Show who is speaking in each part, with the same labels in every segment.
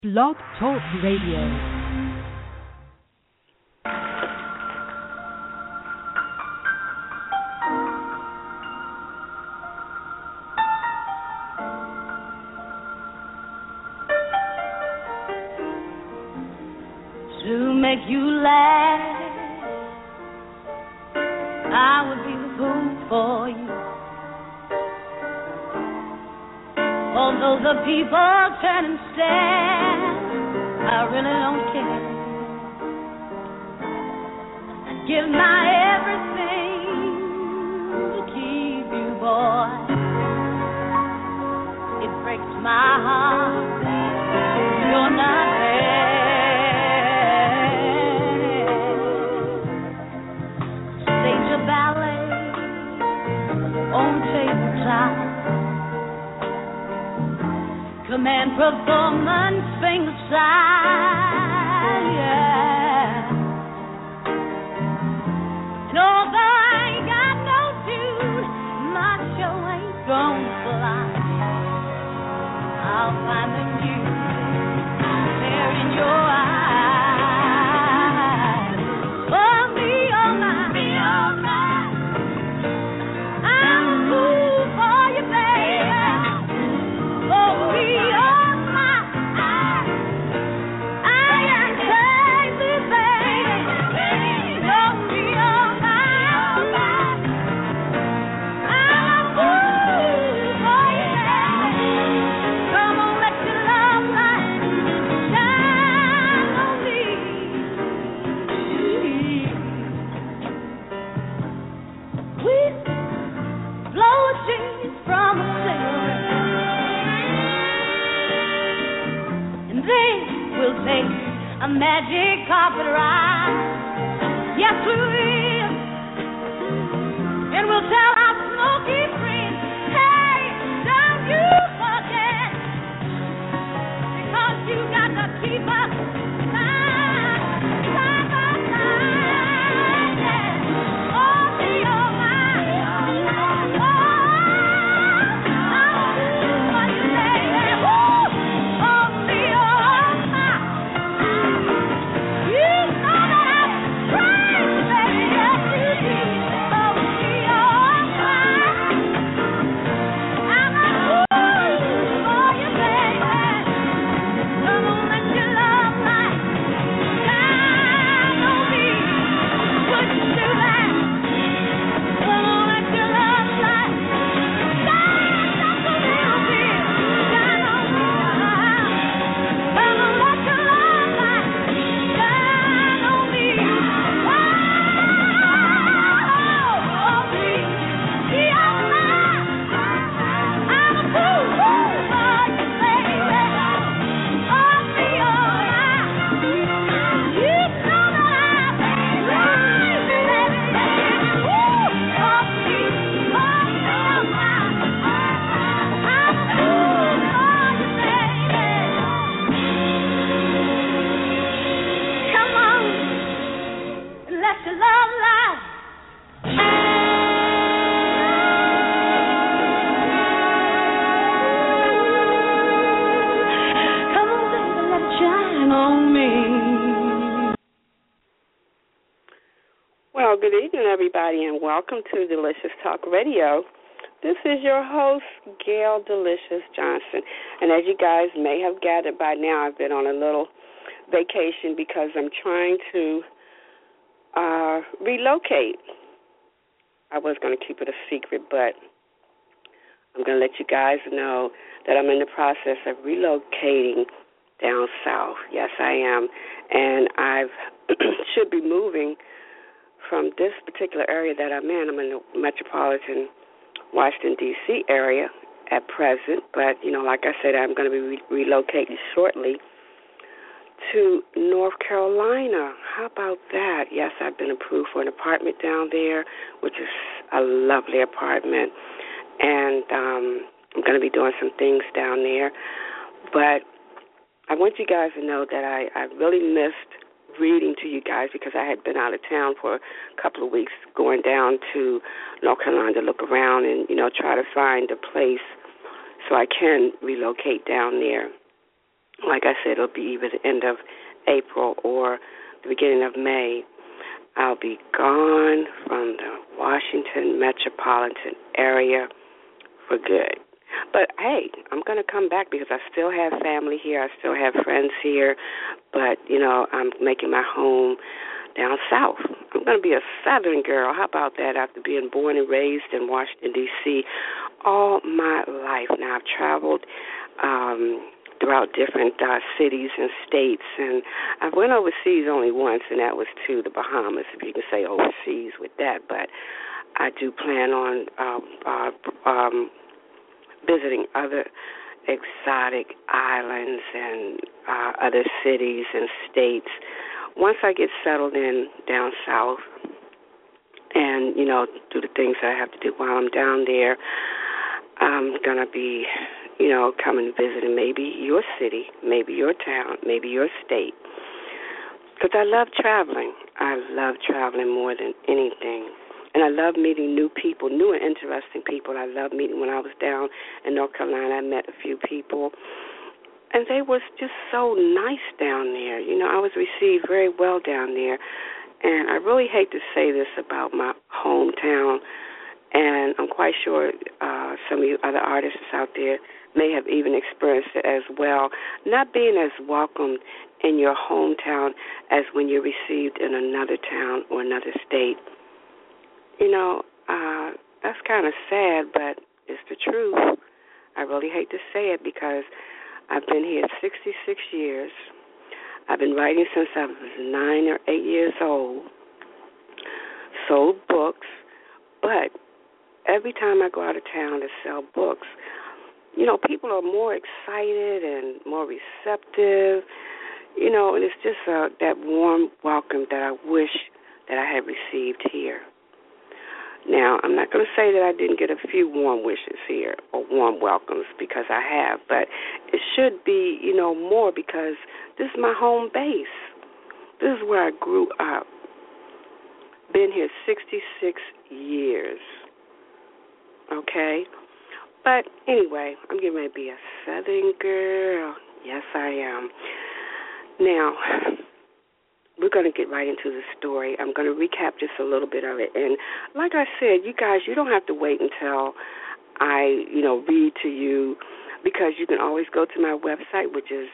Speaker 1: Blog Talk Radio.
Speaker 2: To make you laugh, I would be the fool for you. Although the people turn and stare, I really don't care. I'd give my everything to keep you, boy. It breaks my heart you're not there. Stage a ballet on tabletop, command performance, finger side, yeah. And although I ain't got no dude, my show ain't gonna fly. I'll find the music there in your eyes. Oh, me, oh, my, me, oh, my. I'm a fool for you, baby. Oh, me, oh, my. I am crazy, baby. Oh, me, oh, my. I'm a fool for you, baby. Come on, let your love light shine on me. We blow sheets from a cigarette, and then we'll take a magic carpet ride. Yes, we will. And we'll tell our smoky friends, hey, don't you forget, because you got to keep us side by side, yeah. Oh, me, oh, my. Oh, I'm a fool for you, baby. Woo. Oh, me, oh, my. You know that I'm crazy, baby. Yes, you do. Oh, me, oh, my. I'm a fool for you, baby. Come on, let your love light shine on me. Would you do that? Come on, let your love light shine just a little bit. Shine on me. Come on, let your love light shine on me. Oh, me. Yeah, I'm a fool for you, baby. Oh, me, oh, you know that I'm crazy, baby. Woo. Oh, me, oh, I'm a fool for you, baby. Come on, let your love light. Come on, baby, let it shine on me.
Speaker 3: Well, good evening, everybody, and welcome to Delicious Talk Radio. This is your host, Gail Delicious Johnson. And as you guys may have gathered by now, I've been on a little vacation because I'm trying to relocate. I was going to keep it a secret, but I'm going to let you guys know that I'm in the process of relocating down south. Yes, I am. And I should be moving from this particular area that I'm in. I'm in the metropolitan Washington, D.C. area at present. But, like I said, I'm going to be relocating shortly to North Carolina. How about that? Yes, I've been approved for an apartment down there, which is a lovely apartment. And I'm going to be doing some things down there. But I want you guys to know that I really missed reading to you guys because I had been out of town for a couple of weeks, going down to North Carolina to look around and, try to find a place so I can relocate down there. like I said, it'll be either the end of April or the beginning of May. I'll be gone from the Washington metropolitan area for good. But, hey, I'm going to come back because I still have family here. I still have friends here. But, I'm making my home down south. I'm going to be a southern girl. How about that? After being born and raised in Washington, D.C. all my life. Now, I've traveled throughout different cities and states, and I went overseas only once, and that was to the Bahamas, if you can say overseas with that. But I do plan on visiting other exotic islands and other cities and states once I get settled in down south and, do the things that I have to do while I'm down there. I'm going to be, coming and visiting maybe your city, maybe your town, maybe your state. Because I love traveling. I love traveling more than anything. And I love meeting new people, new and interesting people. I love meeting. When I was down in North Carolina, I met a few people, and they was just so nice down there. I was received very well down there. And I really hate to say this about my hometown, and I'm quite sure some of you other artists out there may have even experienced it as well, not being as welcomed in your hometown as when you're received in another town or another state. That's kind of sad, but it's the truth. I really hate to say it because I've been here 66 years. I've been writing since I was 9 or 8 years old, sold books, but every time I go out of town to sell books, people are more excited and more receptive, and it's just that warm welcome that I wish that I had received here. Now, I'm not going to say that I didn't get a few warm wishes here or warm welcomes, because I have, but it should be, more, because this is my home base. This is where I grew up. Been here 66 years. Okay? But anyway, I'm getting ready to be a Southern girl. Yes, I am. Now, we're going to get right into the story. I'm going to recap just a little bit of it. And like I said, you guys, you don't have to wait until I, read to you, because you can always go to my website, which is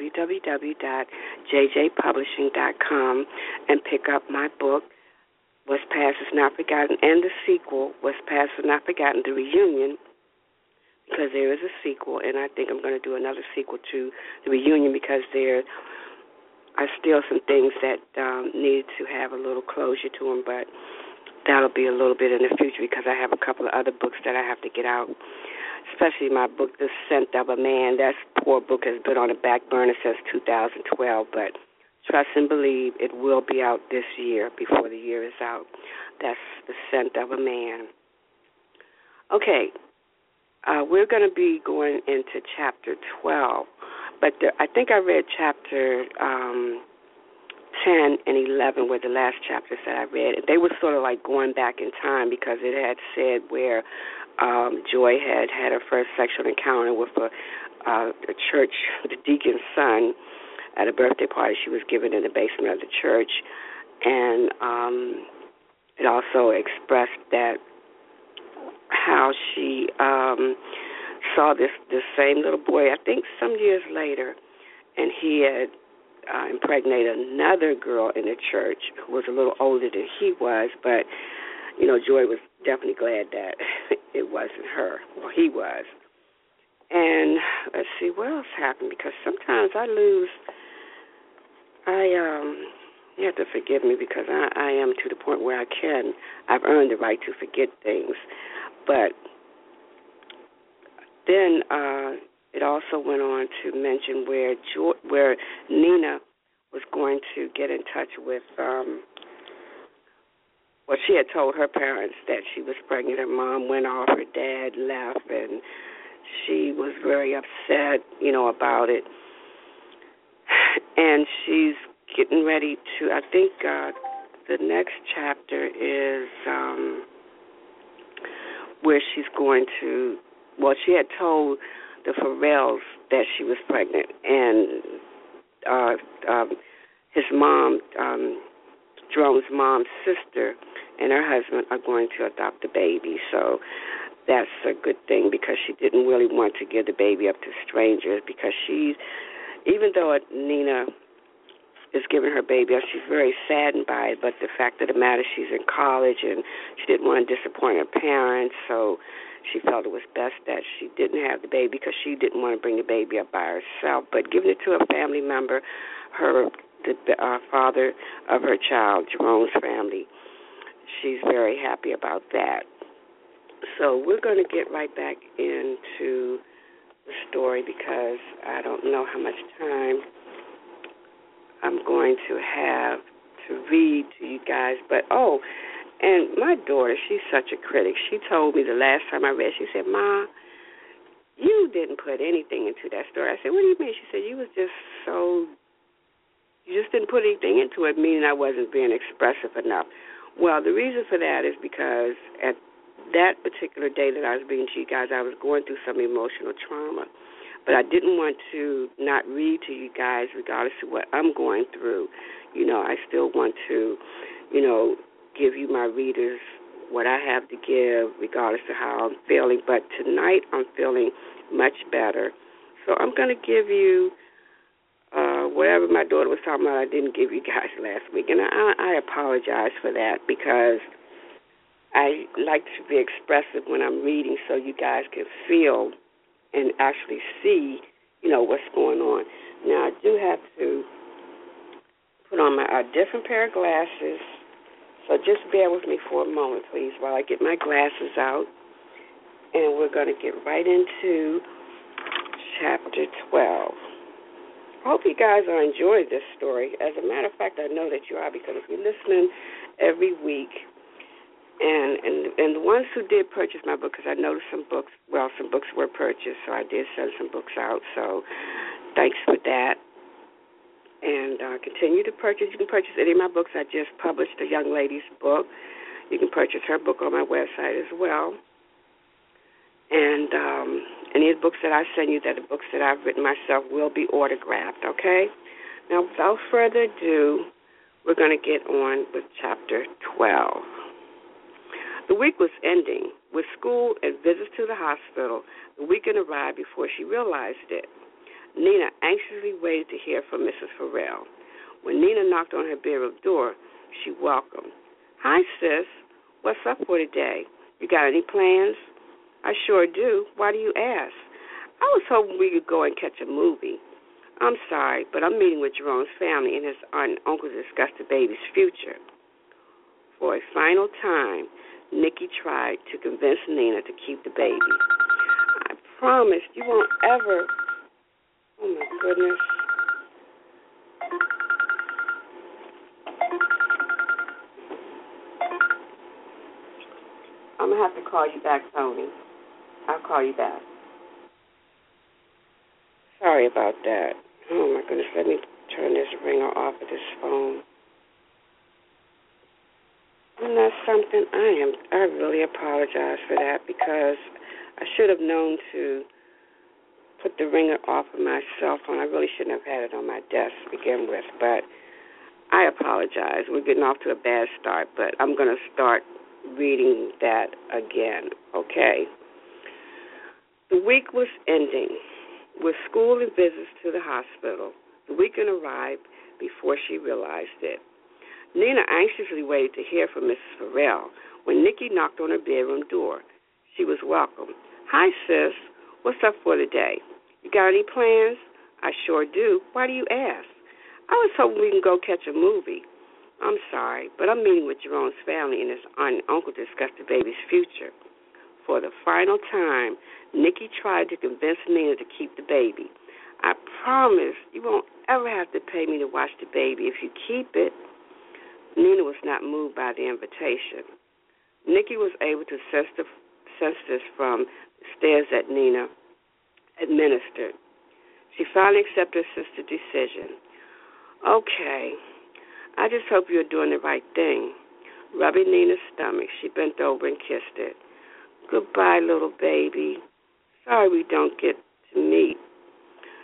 Speaker 3: www.jjpublishing.com, and pick up my book, What's Past Is Not Forgotten, and the sequel, What's Past Is Not Forgotten, The Reunion, because there is a sequel, and I think I'm going to do another sequel to The Reunion, because there are still some things that need to have a little closure to them, but that'll be a little bit in the future, because I have a couple of other books that I have to get out, especially my book, The Scent of a Man. That poor book has been on the back burner since 2012, but trust and believe it will be out this year, before the year is out. That's The Scent of a Man. Okay, we're going to be going into Chapter 12, but I think I read Chapter 10 and 11 were the last chapters that I read. They were sort of like going back in time, because it had said where Joy had her first sexual encounter with a church, the deacon's son, at a birthday party she was given in the basement of the church. And it also expressed that how she saw this same little boy, I think some years later, and he had impregnated another girl in the church who was a little older than he was, but, Joy was definitely glad that it wasn't her. Well, he was. And let's see, what else happened? Because sometimes I lose. You have to forgive me, because I am to the point where I've earned the right to forget things. But then it also went on to mention where Nina was going to get in touch with, she had told her parents that she was pregnant. Her mom went off, her dad left, and she was very upset, about it. And she's getting ready to, I think the next chapter is where she's going to, she had told the Farrells that she was pregnant, and his mom, Jerome's mom's sister, and her husband are going to adopt the baby. So that's a good thing, because she didn't really want to give the baby up to strangers, because even though Nina is giving her baby up, she's very saddened by it, but the fact of the matter, she's in college, and she didn't want to disappoint her parents, so she felt it was best that she didn't have the baby, because she didn't want to bring the baby up by herself, but giving it to a family member, the father of her child, Jerome's family, she's very happy about that. So we're going to get right back into the story, because I don't know how much time I'm going to have to read to you guys. But, and my daughter, she's such a critic. She told me the last time I read, she said, Ma, you didn't put anything into that story. I said, what do you mean? She said, you just didn't put anything into it, meaning I wasn't being expressive enough. Well, the reason for that is because at that particular day that I was reading to you guys, I was going through some emotional trauma. But I didn't want to not read to you guys regardless of what I'm going through. I still want to, give you, my readers, what I have to give regardless of how I'm feeling. But tonight I'm feeling much better. So I'm going to give you whatever my daughter was talking about I didn't give you guys last week. And I apologize for that, because I like to be expressive when I'm reading so you guys can feel and actually see, what's going on. Now, I do have to put on a different pair of glasses, so just bear with me for a moment, please, while I get my glasses out, and we're going to get right into Chapter 12. I hope you guys are enjoying this story. As a matter of fact, I know that you are, because if you're listening every week, and the ones who did purchase my book, because I noticed some books were purchased, so I did send some books out, so thanks for that. And continue to purchase. You can purchase any of my books. I just published a young lady's book. You can purchase her book on my website as well. And any of the books that I send you, that the books that I've written myself, will be autographed, okay? Now, without further ado, we're going to get on with Chapter 12. The week was ending. With school and visits to the hospital, the weekend arrived before she realized it. Nina anxiously waited to hear from Mrs. Farrell. When Nina knocked on her bedroom door, she welcomed. Hi, sis. What's up for today? You got any plans? I sure do. Why do you ask? I was hoping we could go and catch a movie. I'm sorry, but I'm meeting with Jerome's family and his aunt and uncle to discuss the baby's future. For a final time, Nikki tried to convince Nina to keep the baby. I promise you won't ever... Oh, my goodness. I'm going to have to call you back, Tony. I'll call you back. Sorry about that. Oh, my goodness. Let me turn this ringer off of this phone. And that's something I really apologize for that, because I should have known to put the ringer off of my cell phone. I really shouldn't have had it on my desk to begin with, but I apologize. We're getting off to a bad start, but I'm going to start reading that again, okay? The week was ending. With school and visits to the hospital, the weekend arrived before she realized it. Nina anxiously waited to hear from Mrs. Farrell. When Nikki knocked on her bedroom door, she was welcomed. Hi, sis. What's up for today? You got any plans? I sure do. Why do you ask? I was hoping we can go catch a movie. I'm sorry, but I'm meeting with Jerome's family and his aunt and uncle to discuss the baby's future. For the final time, Nikki tried to convince Nina to keep the baby. I promise you won't ever have to pay me to watch the baby if you keep it. Nina was not moved by the invitation. Nikki was able to sense this from the stares that Nina administered. She finally accepted her sister's decision. Okay, I just hope you're doing the right thing. Rubbing Nina's stomach, she bent over and kissed it. Goodbye, little baby. Sorry we don't get to meet.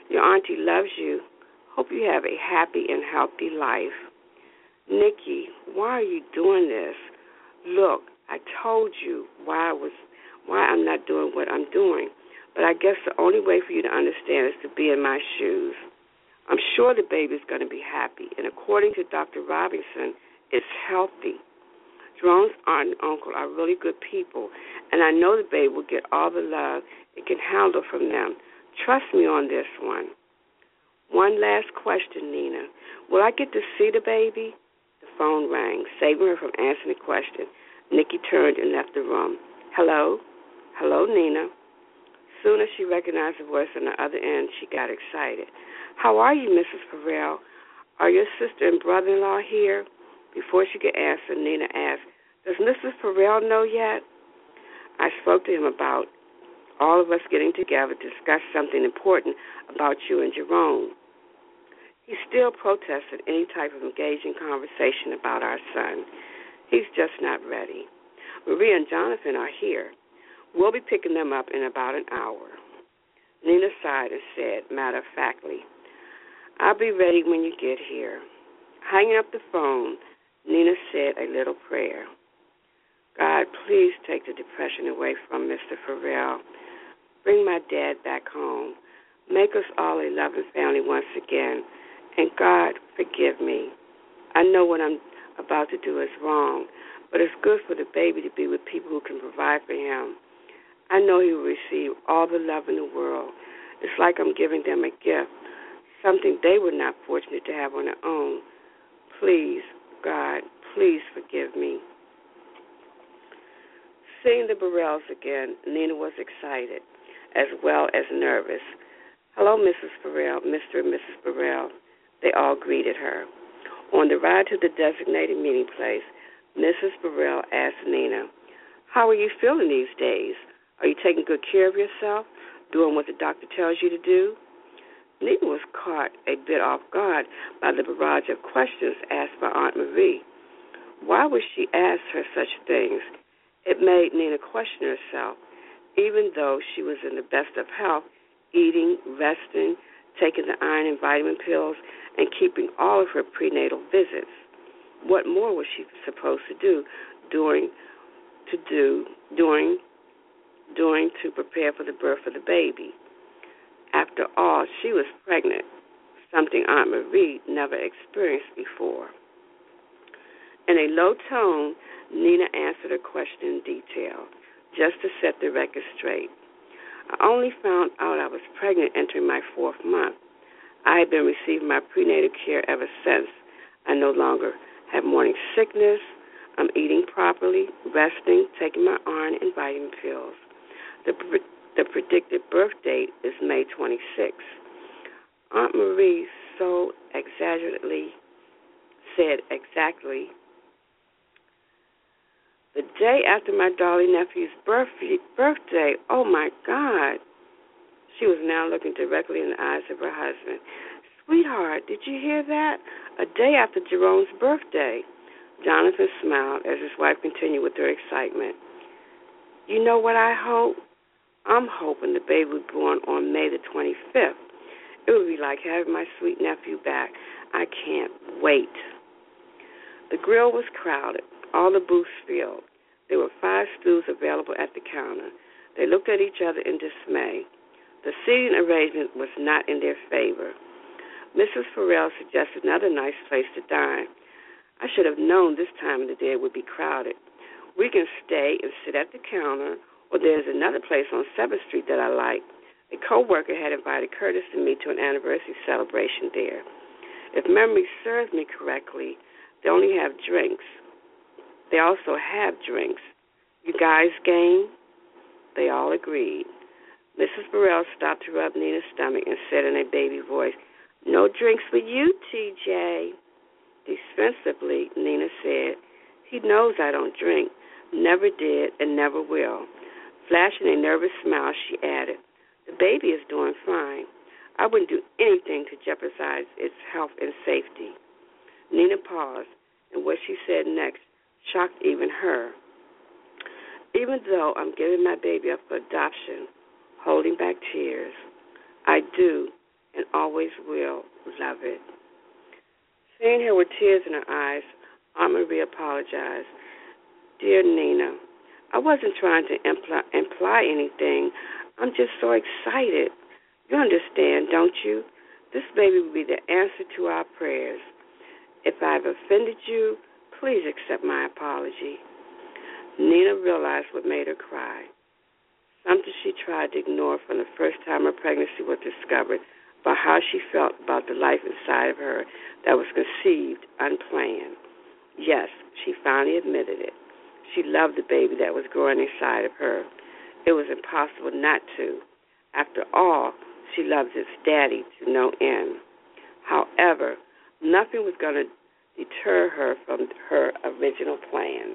Speaker 3: Your auntie loves you. Hope you have a happy and healthy life. Nikki, why are you doing this? Look, I told you why I'm not doing what I'm doing, but I guess the only way for you to understand is to be in my shoes. I'm sure the baby's going to be happy, and according to Dr. Robinson, it's healthy. Jerome's aunt and uncle are really good people, and I know the baby will get all the love it can handle from them. Trust me on this one. One last question, Nina. Will I get to see the baby? The phone rang, saving her from answering the question. Nikki turned and left the room. Hello? Hello, Nina. Soon as she recognized the voice on the other end, she got excited. How are you, Mrs. Farrell? Are your sister and brother-in-law here? Before she could answer, Nina asked, Does Mrs. Farrell know yet? I spoke to him about all of us getting together to discuss something important about you and Jerome. He still protested any type of engaging conversation about our son. He's just not ready. Maria and Jonathan are here. We'll be picking them up in about an hour. Nina sighed and said, matter-of-factly, I'll be ready when you get here. Hanging up the phone, Nina said a little prayer. God, please take the depression away from Mr. Farrell. Bring my dad back home. Make us all a loving family once again. And God, forgive me. I know what I'm about to do is wrong, but it's good for the baby to be with people who can provide for him. I know he will receive all the love in the world. It's like I'm giving them a gift, something they were not fortunate to have on their own. Please, God, please forgive me. Seeing the Burrells again, Nina was excited as well as nervous. Hello, Mrs. Farrell, Mr. and Mrs. Burrell. They all greeted her. On the ride to the designated meeting place, Mrs. Burrell asked Nina, How are you feeling these days? Are you taking good care of yourself, doing what the doctor tells you to do? Nina was caught a bit off guard by the barrage of questions asked by Aunt Marie. Why would she ask her such things? It made Nina question herself, even though she was in the best of health, eating, resting, taking the iron and vitamin pills, and keeping all of her prenatal visits. What more was she supposed to do to prepare for the birth of the baby? After all, she was pregnant, something Aunt Marie never experienced before. In a low tone, Nina answered her question in detail, just to set the record straight. I only found out I was pregnant entering my 4th month. I had been receiving my prenatal care ever since. I no longer have morning sickness. I'm eating properly, resting, taking my iron and vitamin pills. The predicted birth date is May 26th. Aunt Marie so exaggeratedly said exactly the day after my darling nephew's birthday. Oh, my God. She was now looking directly in the eyes of her husband. Sweetheart, did you hear that? A day after Jerome's birthday. Jonathan smiled as his wife continued with her excitement. You know what I hope? I'm hoping the baby will be born on May the 25th. It would be like having my sweet nephew back. I can't wait. The grill was crowded, all the booths filled. There were 5 stools available at the counter. They looked at each other in dismay. The seating arrangement was not in their favor. Mrs. Farrell suggested another nice place to dine. I should have known this time of the day it would be crowded. We can stay and sit at the counter, or there's another place on 7th Street that I like. A co-worker had invited Curtis and me to an anniversary celebration there. If memory serves me correctly, they only have drinks. They also have drinks. You guys game? They all agreed. Mrs. Burrell stopped to rub Nina's stomach and said in a baby voice, No drinks for you, TJ. Defensively, Nina said, He knows I don't drink, never did, and never will. Flashing a nervous smile, she added, The baby is doing fine. I wouldn't do anything to jeopardize its health and safety. Nina paused, and what she said next shocked even her. Even though I'm giving my baby up for adoption, holding back tears, I do and always will love it. Seeing her with tears in her eyes, Aunt Marie apologized. Dear Nina, I wasn't trying to imply anything. I'm just so excited. You understand, don't you? This baby will be the answer to our prayers. If I've offended you, please accept my apology. Nina realized what made her cry. Something she tried to ignore from the first time her pregnancy was discovered, about how she felt about the life inside of her that was conceived unplanned. Yes, she finally admitted it. She loved the baby that was growing inside of her. It was impossible not to. After all, she loved its daddy to no end. However, nothing was going to deter her from her original plans.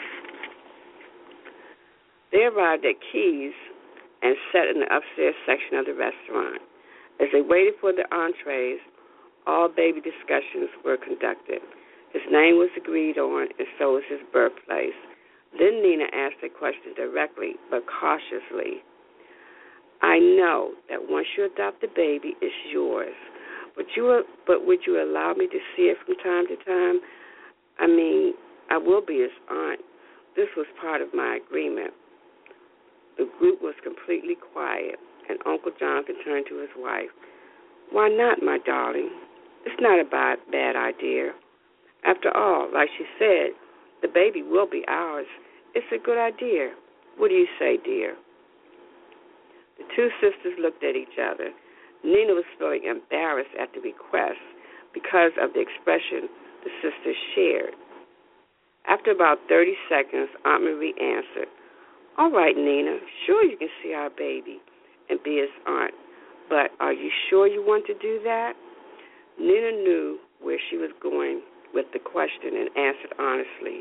Speaker 3: They arrived at Keys and sat in the upstairs section of the restaurant. As they waited for the entrees, all baby discussions were conducted. His name was agreed on, and so was his birthplace. Then Nina asked a question directly but cautiously. I know that once you adopt the baby, it's yours. But would you allow me to see it from time to time? I mean, I will be his aunt. This was part of my agreement. The group was completely quiet, and Uncle Jonathan turned to his wife. Why not, my darling? It's not a bad idea. After all, like she said, the baby will be ours. It's a good idea. What do you say, dear? The two sisters looked at each other. Nina was feeling embarrassed at the request because of the expression the sisters shared. After about 30 seconds, Aunt Marie answered, All right, Nina, sure you can see our baby and be his aunt, but are you sure you want to do that? Nina knew where she was going with the question and answered honestly.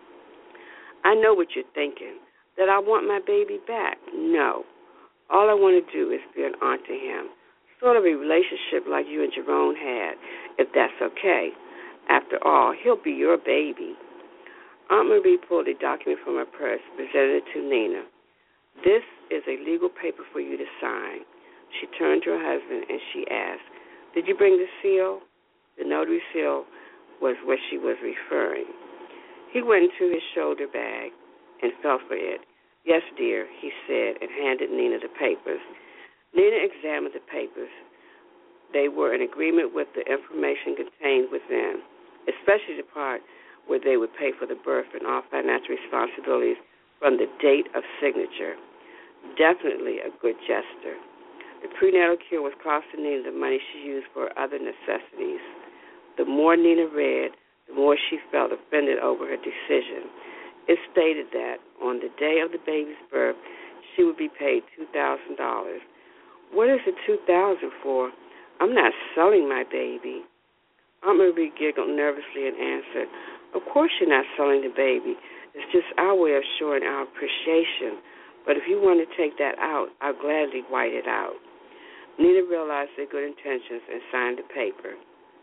Speaker 3: I know what you're thinking, that I want my baby back. No. All I want to do is be an aunt to him, sort of a relationship like you and Jerome had, if that's okay. After all, he'll be your baby. Aunt Marie pulled a document from her purse, presented it to Nina. This is a legal paper for you to sign. She turned to her husband and she asked, Did you bring the seal? The notary seal was what she was referring. He went into his shoulder bag and felt for it. Yes, dear, he said, and handed Nina the papers. Nina examined the papers. They were in agreement with the information contained within, especially the part where they would pay for the birth and all financial responsibilities from the date of signature. Definitely a good gesture. The prenatal cure was costing Nina the money she used for other necessities. The more Nina read, the more she felt offended over her decision. It stated that on the day of the baby's birth, she would be paid $2,000. What is the $2,000 for? I'm not selling my baby. Aunt Marie giggled nervously and answered, Of course you're not selling the baby. It's just our way of showing our appreciation. But if you want to take that out, I'll gladly white it out. Nina realized their good intentions and signed the paper.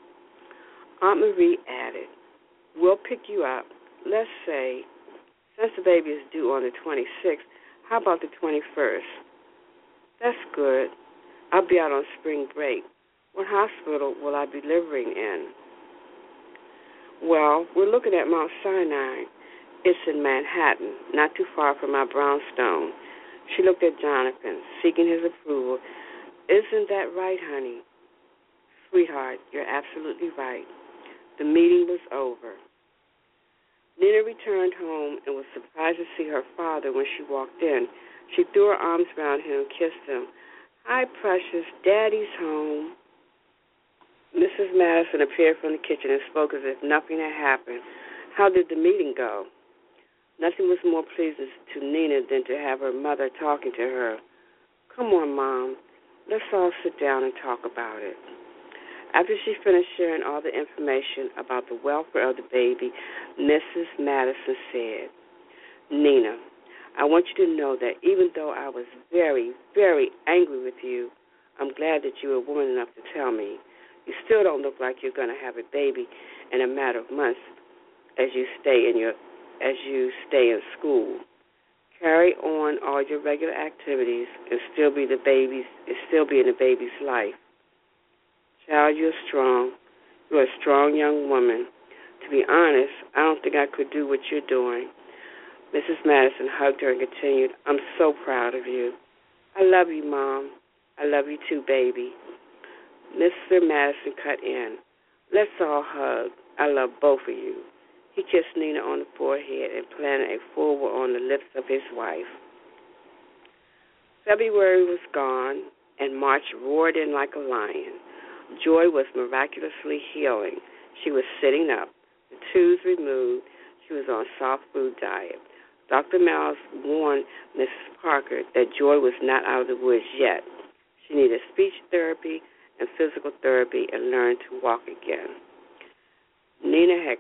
Speaker 3: Aunt Marie added, We'll pick you up, let's say, since the baby is due on the 26th, how about the 21st? That's good. I'll be out on spring break. What hospital will I be delivering in? Well, we're looking at Mount Sinai. It's in Manhattan, not too far from our brownstone. She looked at Jonathan, seeking his approval. Isn't that right, honey? Sweetheart, you're absolutely right. The meeting was over. Nina returned home and was surprised to see her father when she walked in. She threw her arms around him and kissed him. Hi, precious. Daddy's home. Mrs. Madison appeared from the kitchen and spoke as if nothing had happened. How did the meeting go? Nothing was more pleasing to Nina than to have her mother talking to her. Come on, Mom. Let's all sit down and talk about it. After she finished sharing all the information about the welfare of the baby, Mrs. Madison said, Nina, I want you to know that even though I was very, very angry with you, I'm glad that you were woman enough to tell me. You still don't look like you're going to have a baby in a matter of months as you stay in school. Carry on all your regular activities and still be in the baby's life. Child, you're strong. You're a strong young woman. To be honest, I don't think I could do what you're doing. Mrs. Madison hugged her and continued, I'm so proud of you. I love you, Mom. I love you too, baby. Mr. Madison cut in. Let's all hug. I love both of you. He kissed Nina on the forehead and planted a forward on the lips of his wife. February was gone, and March roared in like a lion. Joy was miraculously healing. She was sitting up, the tubes removed. She was on a soft food diet. Dr. Miles warned Mrs. Parker that Joy was not out of the woods yet. She needed speech therapy and physical therapy and learn to walk again. Nina had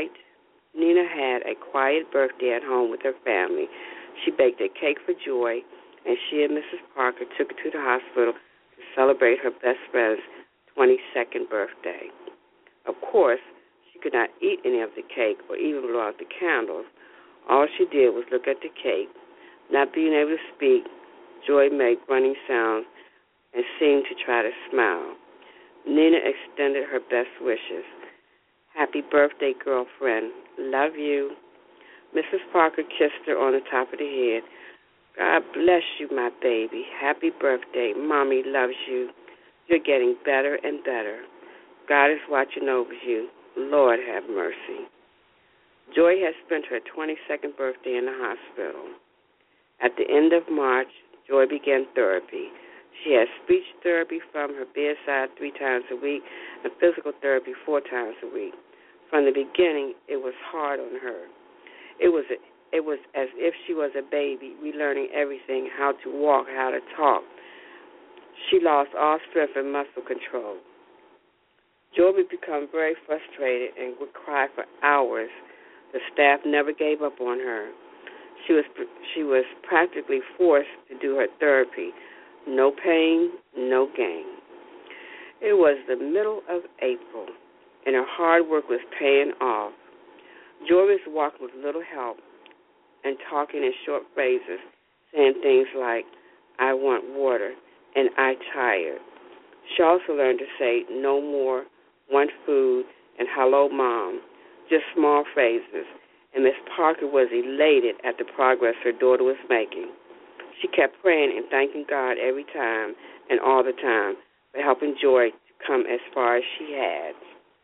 Speaker 3: a quiet birthday at home with her family. She baked a cake for Joy, and she and Mrs. Parker took her to the hospital to celebrate her best friend's 22nd birthday. Of course, she could not eat any of the cake or even blow out the candles. All she did was look at the cake. Not being able to speak, Joy made grunting sounds and seemed to try to smile. Nina extended her best wishes. Happy birthday, girlfriend. Love you. Mrs. Parker kissed her on the top of the head. God bless you, my baby. Happy birthday. Mommy loves you. You're getting better and better. God is watching over you. Lord have mercy. Joy has spent her 22nd birthday in the hospital. At the end of March, Joy began therapy. She has speech therapy from her bedside 3 times a week and physical therapy 4 times a week. From the beginning, it was hard on her. It was as if she was a baby, relearning everything, how to walk, how to talk. She lost all strength and muscle control. Joy would become very frustrated and would cry for hours. The staff never gave up on her. She was practically forced to do her therapy. No pain, no gain. It was the middle of April, and her hard work was paying off. Joy was walking with little help and talking in short phrases, saying things like, I want water, and I tired. She also learned to say no more, want food, and hello, Mom, just small phrases, and Miss Parker was elated at the progress her daughter was making. She kept praying and thanking God every time and all the time for helping Joy to come as far as she had.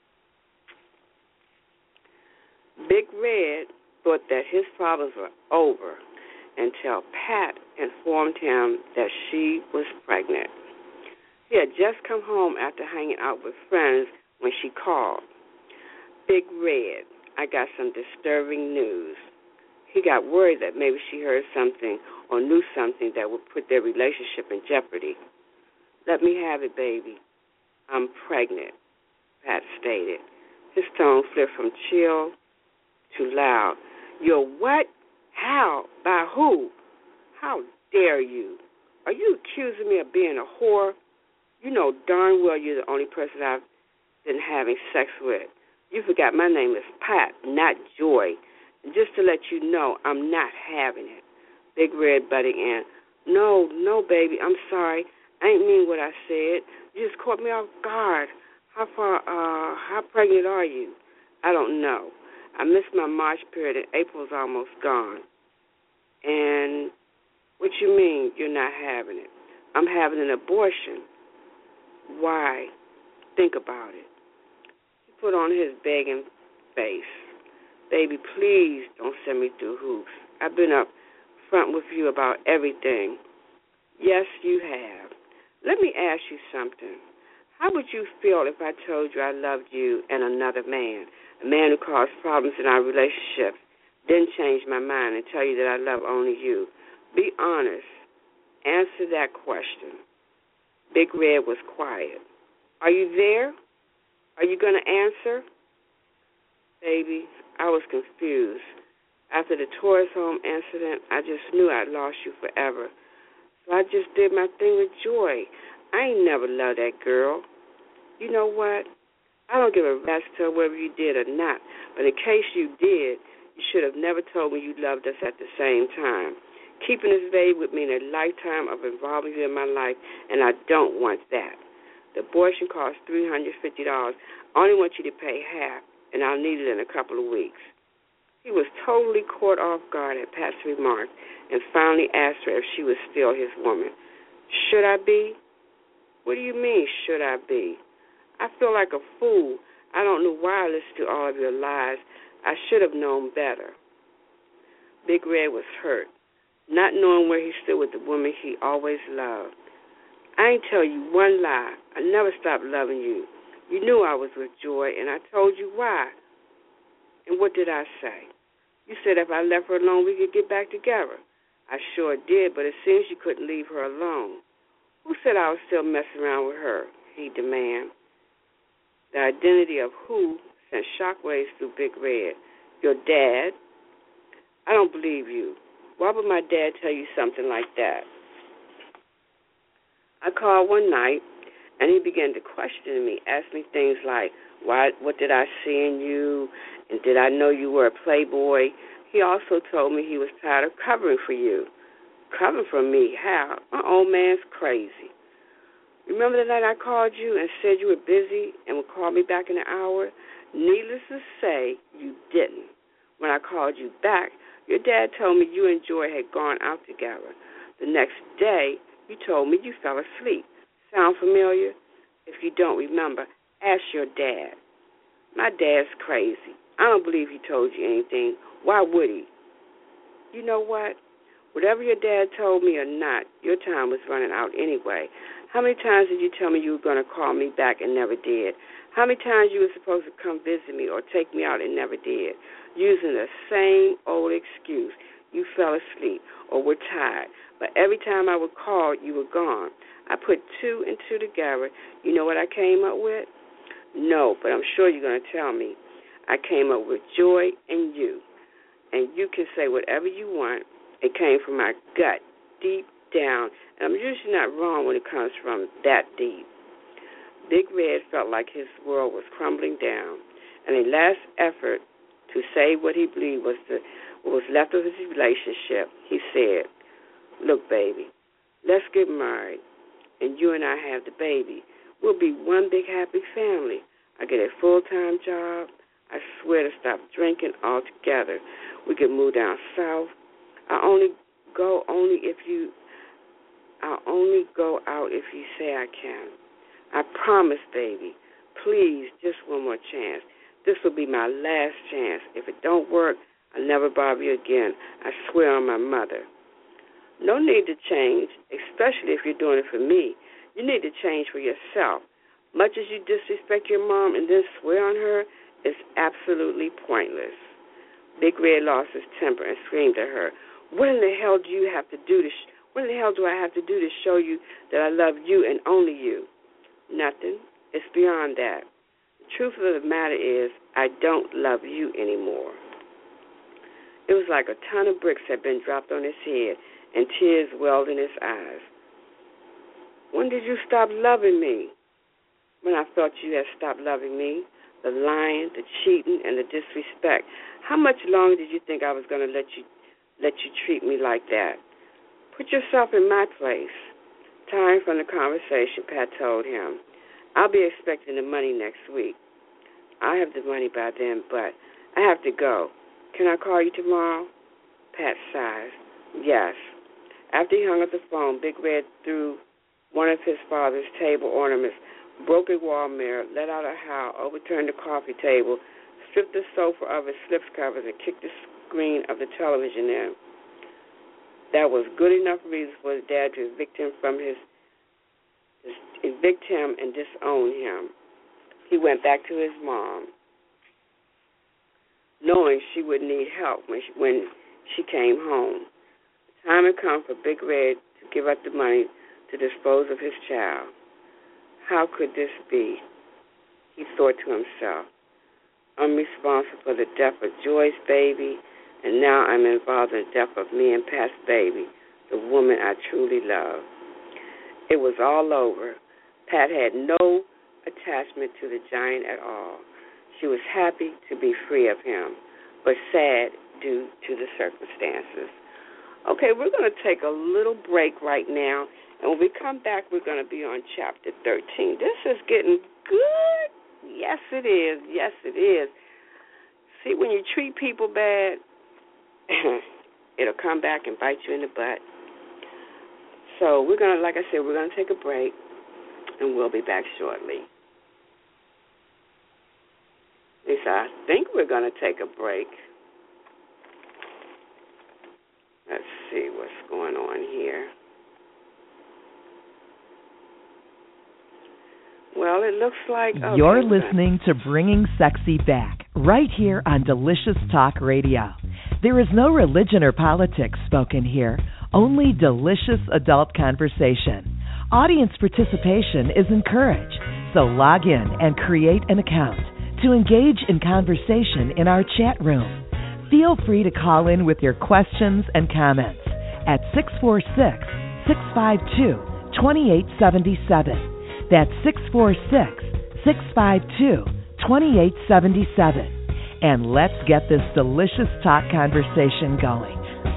Speaker 3: Big Red thought that his problems were over until Pat informed him that she was pregnant. He had just come home after hanging out with friends when she called. Big Red, I got some disturbing news. He got worried that maybe she heard something or knew something that would put their relationship in jeopardy. Let me have it, baby. I'm pregnant, Pat stated. His tone flipped from chill to loud. You're what? How? By who? How dare you? Are you accusing me of being a whore? You know darn well you're the only person I've been having sex with. You forgot my name is Pat, not Joy. And just to let you know, I'm not having it. Big Red butting in. No, baby, I'm sorry. I ain't mean what I said. You just caught me off guard. How pregnant are you? I don't know. I missed my March period and April's almost gone. And what you mean you're not having it? I'm having an abortion. Why? Think about it. He put on his begging face. Baby, please don't send me through hoops. I've been up front with you about everything. Yes, you have. Let me ask you something. How would you feel if I told you I loved you and another man, a man who caused problems in our relationship, then change my mind and tell you that I love only you? Be honest. Answer that question. Big Red was quiet. Are you there? Are you going to answer? Baby, I was confused. After the tourist home incident, I just knew I'd lost you forever. So I just did my thing with Joy. I ain't never loved that girl. You know what? I don't give a rat's tail whether you did or not. But in case you did, you should have never told me you loved us at the same time. Keeping this baby would mean a lifetime of involving you in my life, and I don't want that. The abortion costs $350. I only want you to pay half, and I'll need it in a couple of weeks. He was totally caught off guard at Pat's remarks and finally asked her if she was still his woman. Should I be? What do you mean, should I be? I feel like a fool. I don't know why I listened to all of your lies. I should have known better. Big Red was hurt, not knowing where he stood with the woman he always loved. I ain't tell you one lie. I never stopped loving you. You knew I was with Joy, and I told you why. And what did I say? You said if I left her alone, we could get back together. I sure did, but it seems you couldn't leave her alone. Who said I was still messing around with her? He demanded. The identity of who sent shockwaves through Big Red. Your dad? I don't believe you. Why would my dad tell you something like that? I called one night, and he began to question me, ask me things like, what did I see in you, and did I know you were a playboy? He also told me he was tired of covering for you. Covering for me? How? My old man's crazy. Remember the night I called you and said you were busy and would call me back in an hour? Needless to say, you didn't. When I called you back, your dad told me you and Joy had gone out together. The next day, you told me you fell asleep. Sound familiar? If you don't remember, ask your dad. My dad's crazy. I don't believe he told you anything. Why would he? You know what? Whatever your dad told me or not, your time was running out anyway. How many times did you tell me you were going to call me back and never did? How many times you were supposed to come visit me or take me out and never did? Using the same old excuse. You fell asleep or were tired. But every time I would call, you were gone. I put two and two together. You know what I came up with? No, but I'm sure you're going to tell me. I came up with Joy and you. And you can say whatever you want. It came from my gut, deep down. And I'm usually not wrong when it comes from that deep. Big Red felt like his world was crumbling down. And a last effort to save what he believed was what was left of his relationship, he said, look, baby, let's get married, and you and I have the baby. We'll be one big happy family. I get a full-time job. I swear to stop drinking altogether. We can move down south. I'll only go out if you say I can. I promise, baby. Please, just one more chance. This will be my last chance. If it don't work, I'll never bother you again. I swear on my mother. No need to change, especially if you're doing it for me. You need to change for yourself. Much as you disrespect your mom and then swear on her, it's absolutely pointless. Big Red lost his temper and screamed at her, what in the hell do you have to do to what in the hell do I have to do to show you that I love you and only you? Nothing. It's beyond that. The truth of the matter is I don't love you anymore. It was like a ton of bricks had been dropped on his head and tears welled in his eyes. When did you stop loving me? When I thought you had stopped loving me. The lying, the cheating, and the disrespect. How much longer did you think I was going to let you treat me like that? Put yourself in my place. Tiring from the conversation, Pat told him, I'll be expecting the money next week. I have the money by then, but I have to go. Can I call you tomorrow? Pat sighed. Yes. After he hung up the phone, Big Red threw one of his father's table ornaments, broke a wall mirror, let out a howl, overturned the coffee table, stripped the sofa of its slips covers, and kicked the screen of the television in. That was good enough reason for his dad to evict him and disown him. He went back to his mom, knowing she would need help when she came home. The time had come for Big Red to give up the money to dispose of his child. How could this be? He thought to himself. I'm responsible for the death of Joy's baby, and now I'm involved in the death of me and Pat's baby, the woman I truly love. It was all over. Pat had no attachment to the giant at all. She was happy to be free of him, but sad due to the circumstances. Okay, we're going to take a little break right now, And when we come back, we're going to be on chapter 13. This is getting good. Yes, it is. Yes, it is. See, when you treat people bad, it'll come back and bite you in the butt. So we're going to, like I said, we're going to take a break, and we'll be back shortly. At least I think we're going to take a break. Let's see what's going on here. Well, it looks like... Okay,
Speaker 1: you're listening to Bringing Sexy Back, right here on Delicious Talk Radio. There is no religion or politics spoken here, only delicious adult conversation. Audience participation is encouraged, so log in and create an account to engage in conversation in our chat room. Feel free to call in with your questions and comments at 646-652-2877. That's 646-652-2877. And let's get this delicious talk conversation going.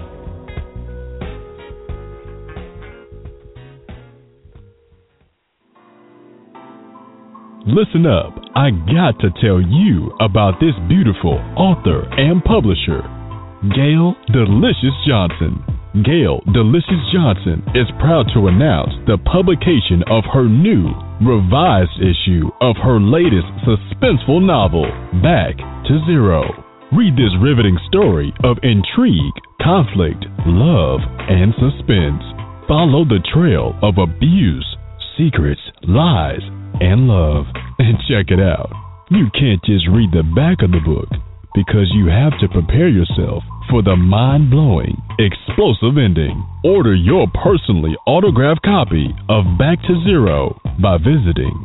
Speaker 4: Listen up. I got to tell you about this beautiful author and publisher, Gail Delicious Johnson. Gail Delicious Johnson is proud to announce the publication of her new, revised issue of her latest suspenseful novel, Back to Zero. Read this riveting story of intrigue, conflict, love, and suspense. Follow the trail of abuse, secrets, lies, and love. And check it out. You can't just read the back of the book, because you have to prepare yourself for the mind-blowing, explosive ending. Order your personally autographed copy of Back to Zero by visiting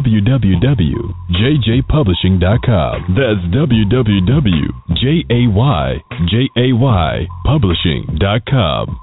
Speaker 4: www.jaypublishing.com. That's www.jaypublishing.com.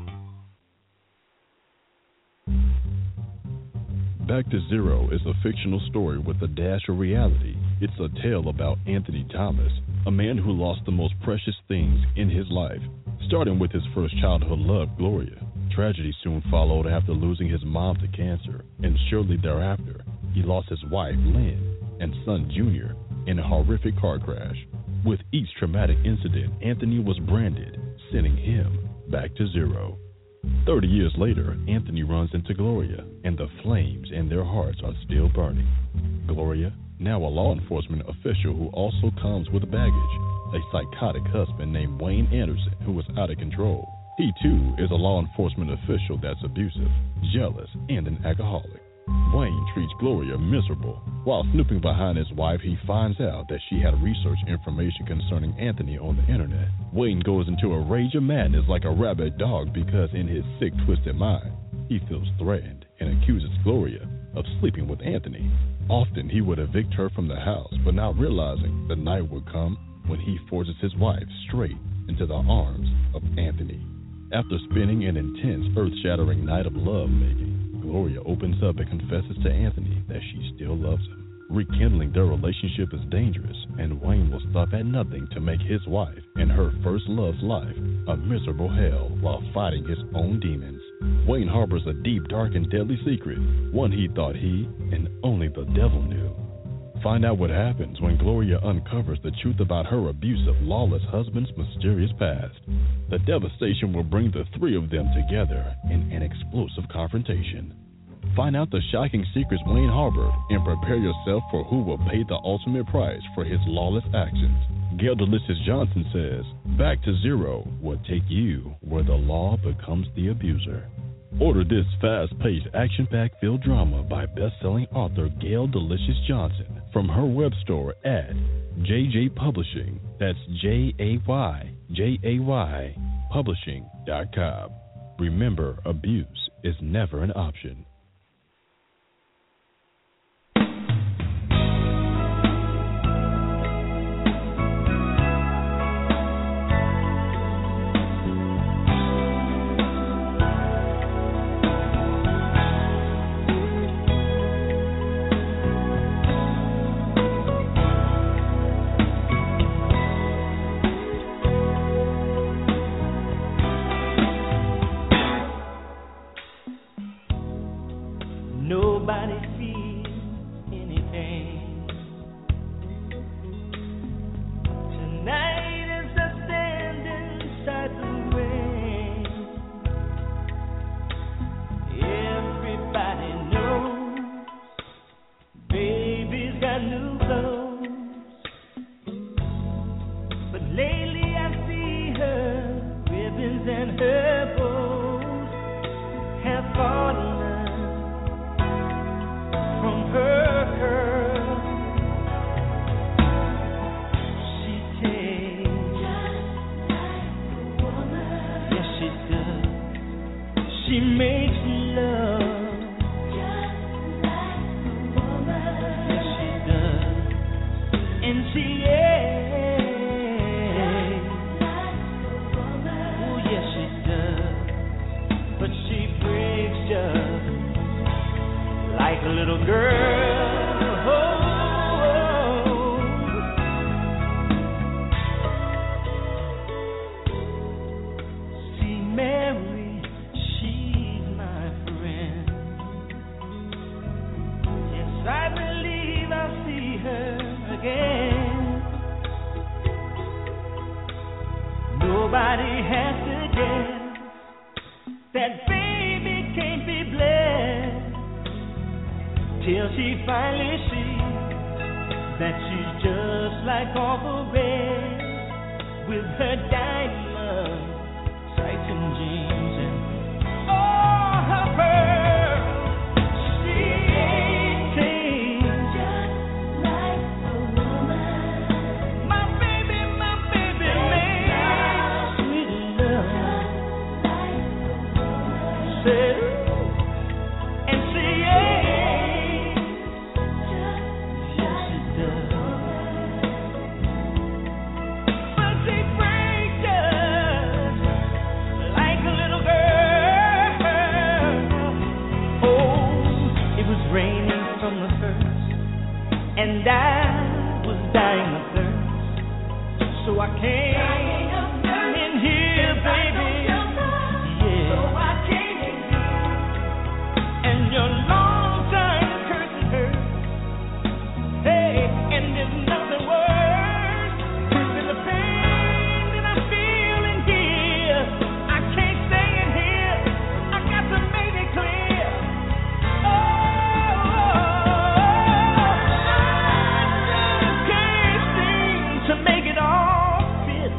Speaker 4: Back to Zero is a fictional story with a dash of reality. It's a tale about Anthony Thomas, a man who lost the most precious things in his life, starting with his first childhood love, Gloria. Tragedy soon followed after losing his mom to cancer, and shortly thereafter, he lost his wife, Lynn, and son, Junior, in a horrific car crash. With each traumatic incident, Anthony was branded, sending him back to zero. 30 years later, Anthony runs into Gloria, and the flames in their hearts are still burning. Gloria, now a law enforcement official who also comes with baggage, a psychotic husband named Wayne Anderson who is out of control. He, too, is a law enforcement official that's abusive, jealous, and an alcoholic. Wayne treats Gloria miserable. While snooping behind his wife, he finds out that she had researched information concerning Anthony on the internet. Wayne goes into a rage of madness like a rabid dog because in his sick, twisted mind, he feels threatened and accuses Gloria of sleeping with Anthony. Often he would evict her from the house, but not realizing the night would come when he forces his wife straight into the arms of Anthony. After spending an intense, earth-shattering night of love-making, Gloria opens up and confesses to Anthony that she still loves him. Rekindling their relationship is dangerous, and Wayne will stop at nothing to make his wife and her first love's life a miserable hell while fighting his own demons. Wayne harbors a deep, dark, and deadly secret, one he thought he and only the devil knew. Find out what happens when Gloria uncovers the truth about her abusive, lawless husband's mysterious past. The devastation will bring the three of them together in an explosive confrontation. Find out the shocking secrets Wayne harbored and prepare yourself for who will pay the ultimate price for his lawless actions. Gail Delicious Johnson says, Back to Zero will take you where the law becomes the abuser. Order this fast-paced, action-packed filled drama by best-selling author Gail Delicious Johnson from her web store at JJ Publishing. That's JAYJAY Publishing.com. Remember, abuse is never an option.
Speaker 5: To make it all fit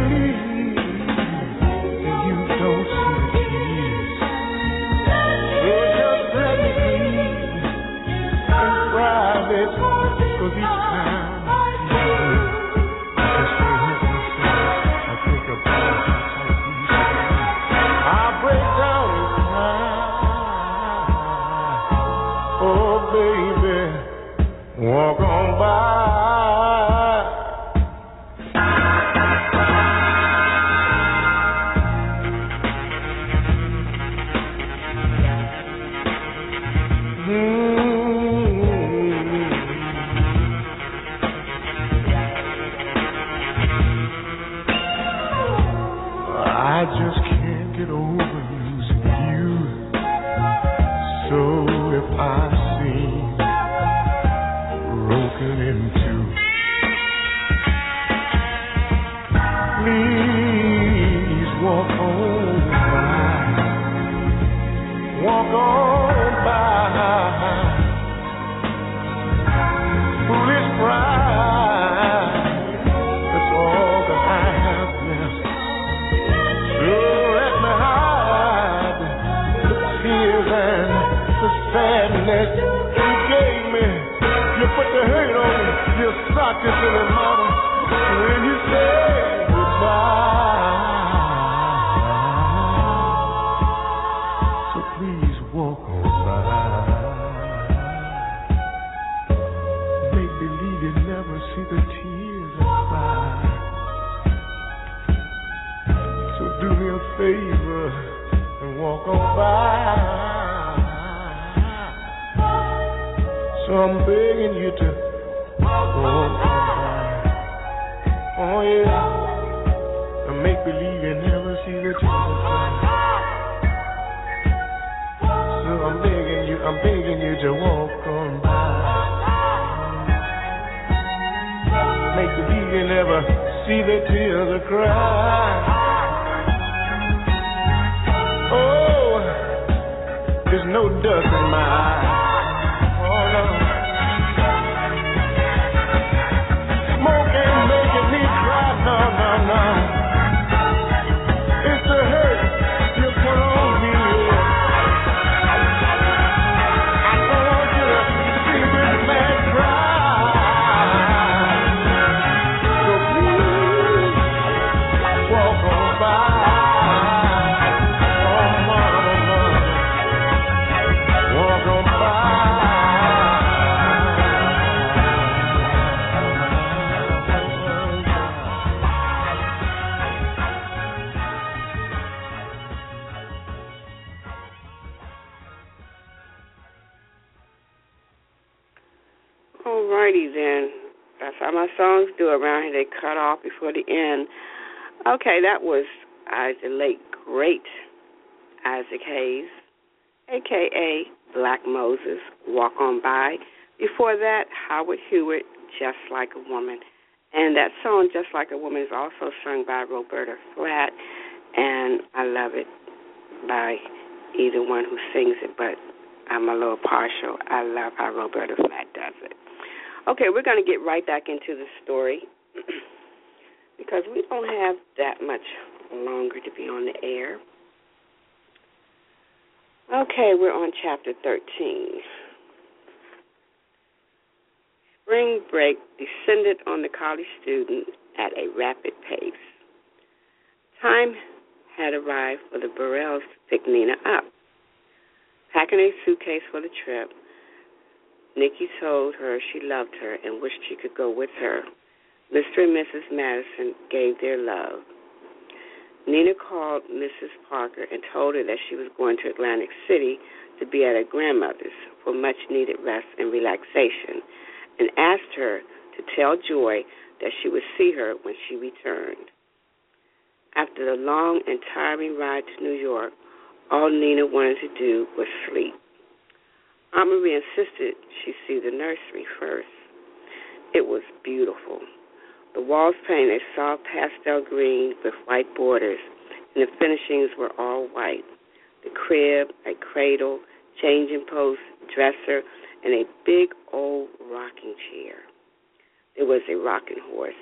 Speaker 3: Alrighty then. That's how my songs do around here. They cut off before the end. Okay, that was the late, great Isaac Hayes, a.k.a. Black Moses, Walk On By. Before that, Howard Hewitt, Just Like a Woman. And that song, Just Like a Woman, is also sung by Roberta Flack, and I love it by either one who sings it, but I'm a little partial. I love how Roberta Flack does it. Okay, we're going to get right back into the story because we don't have that much longer to be on the air. Okay, we're on Chapter 13. Spring break descended on the college student at a rapid pace. Time had arrived for the Burrells to pick Nina up. Packing a suitcase for the trip, Nikki told her she loved her and wished she could go with her. Mr. and Mrs. Madison gave their love. Nina called Mrs. Parker and told her that she was going to Atlantic City to be at her grandmother's for much-needed rest and relaxation, and asked her to tell Joy that she would see her when she returned. After the long and tiring ride to New York, all Nina wanted to do was sleep. Aunt Marie insisted she see the nursery first. It was beautiful. The walls painted a soft pastel green with white borders, and the finishings were all white. The crib, a cradle, changing post, dresser, and a big old rocking chair. There was a rocking horse.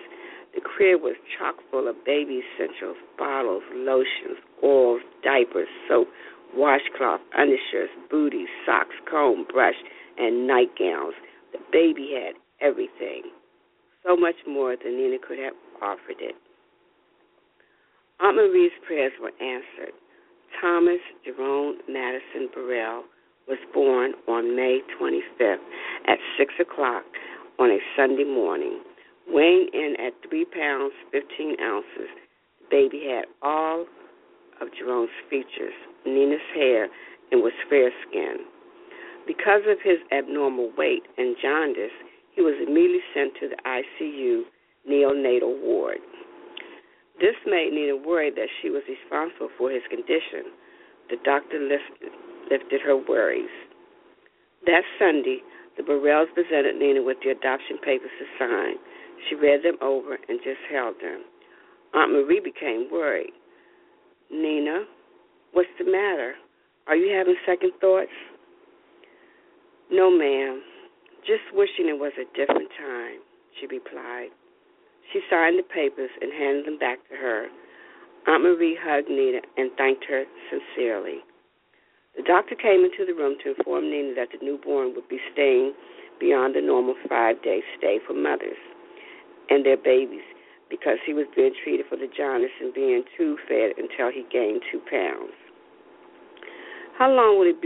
Speaker 3: The crib was chock full of baby essentials, bottles, lotions, oils, diapers, soap, washcloth, undershirts, booties, socks, comb, brush, and nightgowns. The baby had everything, so much more than Nina could have offered it. Aunt Marie's prayers were answered. Thomas Jerome Madison Burrell was born on May 25th at 6 o'clock on a Sunday morning. Weighing in at 3 pounds, 15 ounces, the baby had all of Jerome's features, Nina's hair, and was fair-skinned. Because of his abnormal weight and jaundice, he was immediately sent to the ICU neonatal ward. This made Nina worry that she was responsible for his condition. The doctor lifted her worries. That Sunday, the Burrells presented Nina with the adoption papers to sign. She read them over and just held them. Aunt Marie became worried. Nina, what's the matter? Are you having second thoughts? No, ma'am. Just wishing it was a different time, she replied. She signed the papers and handed them back to her. Aunt Marie hugged Nina and thanked her sincerely. The doctor came into the room to inform Nina that the newborn would be staying beyond the normal 5-day stay for mothers and their babies because he was being treated for the jaundice and being tube-fed until he gained 2 pounds. How long will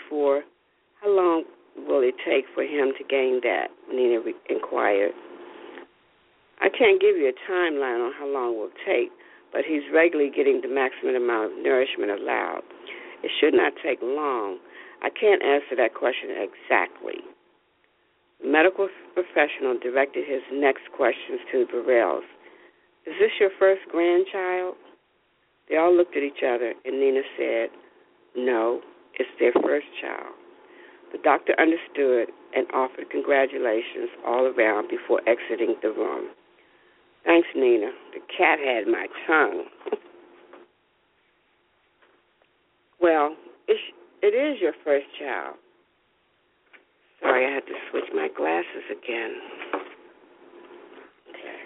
Speaker 3: it take for him to gain that? Nina inquired. I can't give you a timeline on how long it will take, but he's regularly getting the maximum amount of nourishment allowed. It should not take long. I can't answer that question exactly. The medical professional directed his next questions to the Burrells. Is this your first grandchild? They all looked at each other, and Nina said, no, it's their first child. The doctor understood and offered congratulations all around before exiting the room. Thanks, Nina. The cat had my tongue. Well, it is your first child. Sorry, I had to switch my glasses again. Okay.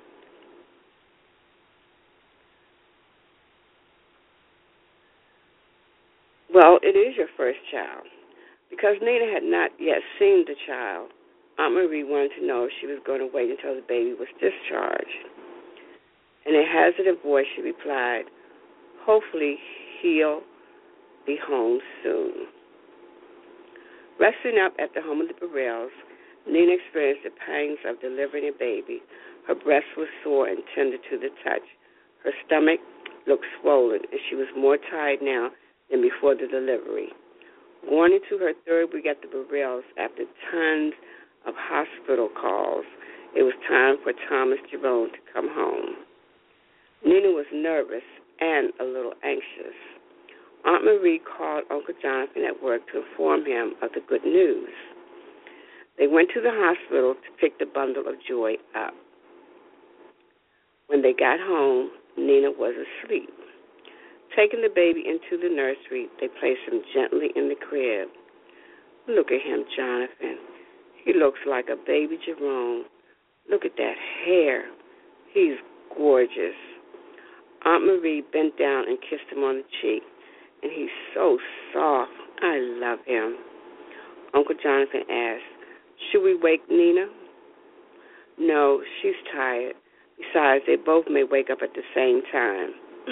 Speaker 3: Well, it is your first child. Because Nina had not yet seen the child, Aunt Marie wanted to know if she was going to wait until the baby was discharged. In a hesitant voice, she replied, hopefully he'll be home soon. Resting up at the home of the Burrells, Nina experienced the pangs of delivering a baby. Her breast was sore and tender to the touch. Her stomach looked swollen, and she was more tired now than before the delivery. Going into her 3rd week at the Burrells, after tons of hospital calls, it was time for Thomas Jerome to come home. Nina was nervous and a little anxious. Aunt Marie called Uncle Jonathan at work to inform him of the good news. They went to the hospital to pick the bundle of joy up. When they got home, Nina was asleep. Taking the baby into the nursery, they placed him gently in the crib. Look at him, Jonathan. He looks like a baby Jerome. Look at that hair. He's gorgeous. Aunt Marie bent down and kissed him on the cheek. And he's so soft. I love him. Uncle Jonathan asked, should we wake Nina? No, she's tired. Besides, they both may wake up at the same time.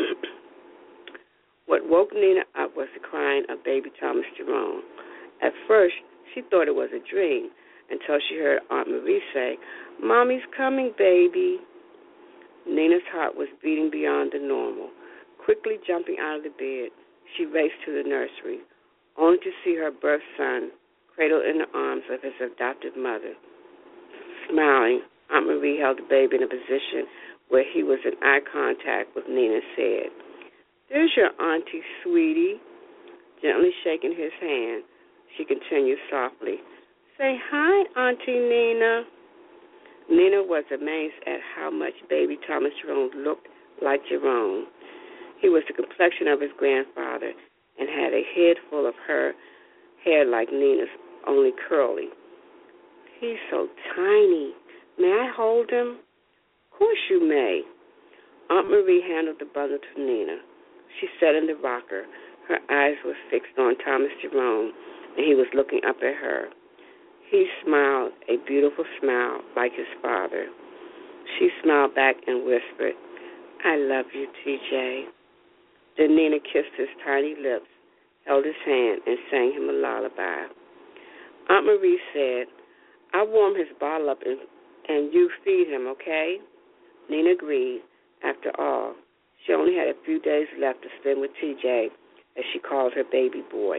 Speaker 3: What woke Nina up was the crying of baby Thomas Jerome. At first, she thought it was a dream until she heard Aunt Marie say, Mommy's coming, baby. Nina's heart was beating beyond the normal. Quickly jumping out of the bed, she raced to the nursery, only to see her birth son cradled in the arms of his adopted mother. Smiling, Aunt Marie held the baby in a position where he was in eye contact with Nina and said, There's your auntie, sweetie. Gently shaking his hand, she continued softly, Say hi, Auntie Nina. Nina was amazed at how much baby Thomas Jerome looked like Jerome. He was the complexion of his grandfather and had a head full of her hair like Nina's, only curly. He's so tiny. May I hold him? Course you may. Aunt Marie handed the bundle to Nina. She sat in the rocker. Her eyes were fixed on Thomas Jerome, and he was looking up at her. He smiled, a beautiful smile like his father. She smiled back and whispered, I love you, TJ. Then Nina kissed his tiny lips, held his hand, and sang him a lullaby. Aunt Marie said, I'll warm his bottle up and you feed him, okay? Nina agreed. After all, she only had a few days left to spend with TJ, as she called her baby boy.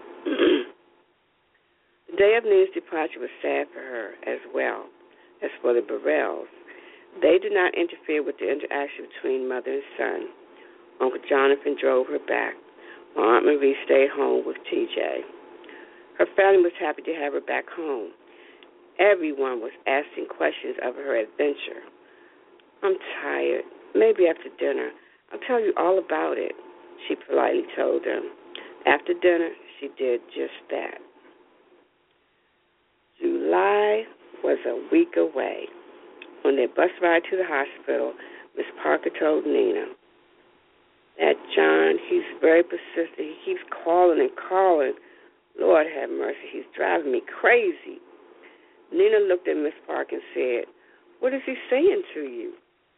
Speaker 3: The day of Nina's departure was sad for her as well as for the Burrells. They did not interfere with the interaction between mother and son. Uncle Jonathan drove her back, while Aunt Marie stayed home with TJ. Her family was happy to have her back home. Everyone was asking questions of her adventure. I'm tired. Maybe after dinner. I'll tell you all about it, she politely told them. After dinner, she did just that. July was a week away. On their bus ride to the hospital, Miss Parker told Nina, that John, he's very persistent. He keeps calling and calling. Lord have mercy, he's driving me crazy. Nina looked at Miss Parker and said, what is he saying to you?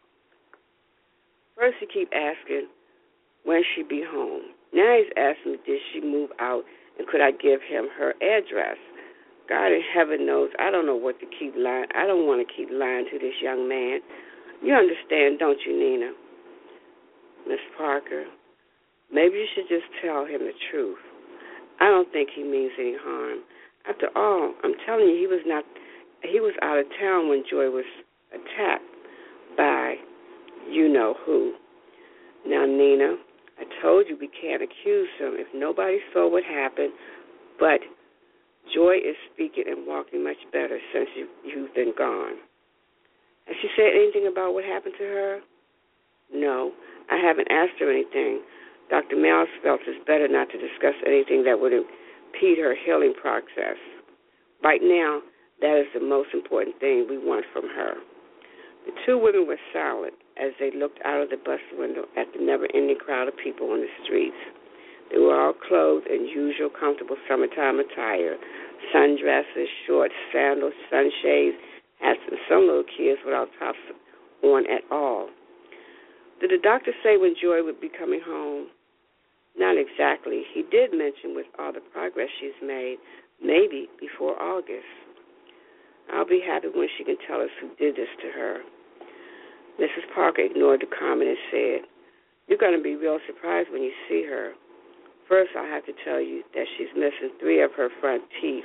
Speaker 3: First he keep asking when she'd be home. Now he's asking me did she move out and could I give him her address. God in heaven knows I don't know what to keep lying. I don't want to keep lying to this young man. You understand, don't you, Nina? Miss Parker, maybe you should just tell him the truth. I don't think he means any harm. After all, I'm telling you, he was out of town when Joy was attacked by you know who. Now, Nina, I told you we can't accuse him if nobody saw what happened, but Joy is speaking and walking much better since you've been gone. Has she said anything about what happened to her? No, I haven't asked her anything. Dr. Miles felt it's better not to discuss anything that would impede her healing process. Right now, that is the most important thing we want from her. The two women were silent as they looked out of the bus window at the never-ending crowd of people on the streets. They were all clothed in usual comfortable summertime attire, sundresses, shorts, sandals, sunshades, hats, and some little kids without tops on at all. Did the doctor say when Joy would be coming home? Not exactly. He did mention with all the progress she's made, maybe before August. I'll be happy when she can tell us who did this to her. Mrs. Parker ignored the comment and said, you're going to be real surprised when you see her. First, I have to tell you that she's missing three of her teeth,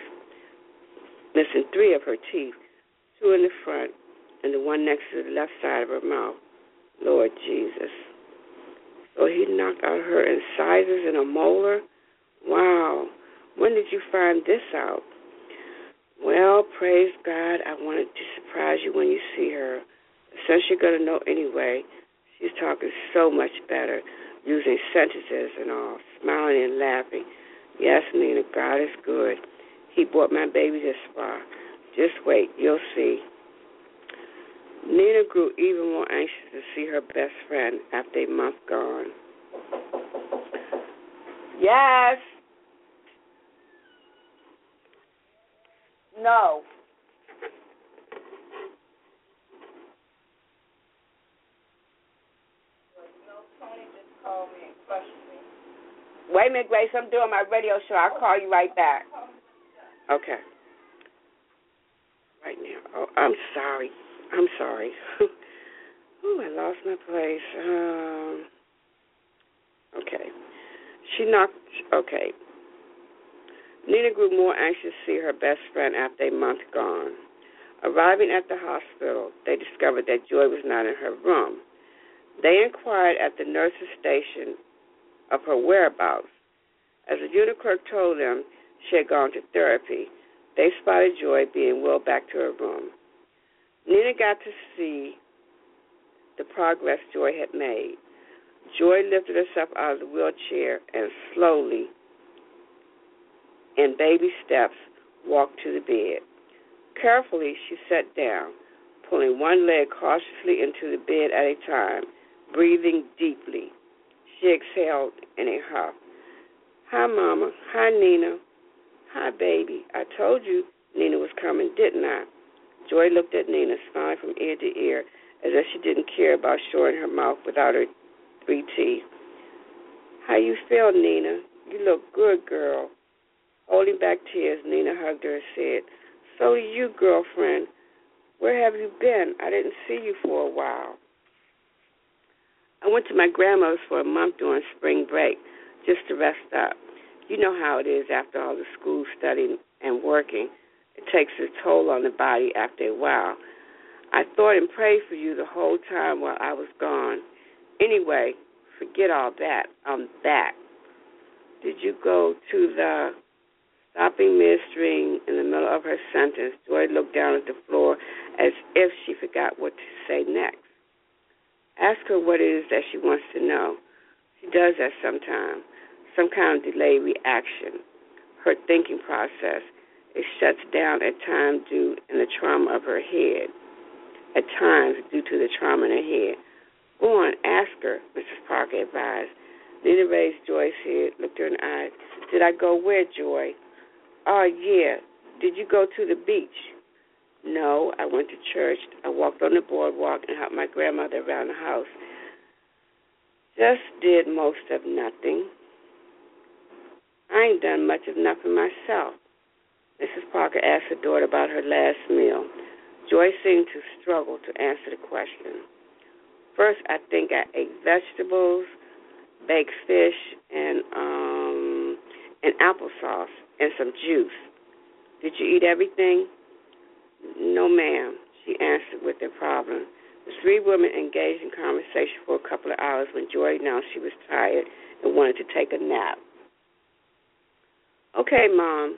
Speaker 3: two in the front and the one next to the left side of her mouth. Lord Jesus. So he knocked out her incisors and a molar? Wow. When did you find this out? Well, praise God, I wanted to surprise you when you see her. Since you're going to know anyway, she's talking so much better, using sentences and all, smiling and laughing. Yes, Nina, God is good. He brought my baby this far. Just wait, you'll see. Nina grew even more anxious to see her best friend after a month gone. Yes. No. Tony just called me and questioned me. Wait a minute, Grace. I'm doing my radio show. I'll call you right back. Okay. Right now. Oh, I'm sorry. Ooh, I lost my place. Okay. Okay. Nina grew more anxious to see her best friend after a month gone. Arriving at the hospital, they discovered that Joy was not in her room. They inquired at the nurse's station of her whereabouts. As the unit clerk told them she had gone to therapy, they spotted Joy being wheeled back to her room. Nina got to see the progress Joy had made. Joy lifted herself out of the wheelchair and slowly, in baby steps, walked to the bed. Carefully, she sat down, pulling one leg cautiously into the bed at a time, breathing deeply. She exhaled in a huff. Hi, Mama. Hi, Nina. Hi, baby. I told you Nina was coming, didn't I? Joy looked at Nina, smiling from ear to ear, as if she didn't care about shoring her mouth without her 3 teeth. How you feel, Nina? You look good, girl. Holding back tears, Nina hugged her and said, So do you, girlfriend. Where have you been? I didn't see you for a while. I went to my grandmother's for a month during spring break just to rest up. You know how it is after all the school studying and working. It takes its toll on the body after a while. I thought and prayed for you the whole time while I was gone. Anyway, forget all that. I'm back. Did you go to the... Stopping midstream in the middle of her sentence, Joy looked down at the floor as if she forgot what to say next. Ask her what it is that she wants to know. She does that sometimes, some kind of delayed reaction. Her thinking process, it shuts down at times due to the trauma of her head. At times due to the trauma in her head. Go on, ask her, Mrs. Parker advised. Nina raised Joy's head, looked her in the eyes. Did I go where, Joy? Oh, yeah. Did you go to the beach? No, I went to church. I walked on the boardwalk and helped my grandmother around the house. Just did most of nothing. I ain't done much of nothing myself. Mrs. Parker asked her daughter about her last meal. Joy seemed to struggle to answer the question. First, I think I ate vegetables, baked fish, and applesauce. And some juice. Did you eat everything? No, ma'am, she answered with a problem. The 3 women engaged in conversation for a couple of hours when Joy announced she was tired and wanted to take a nap. Okay, Mom.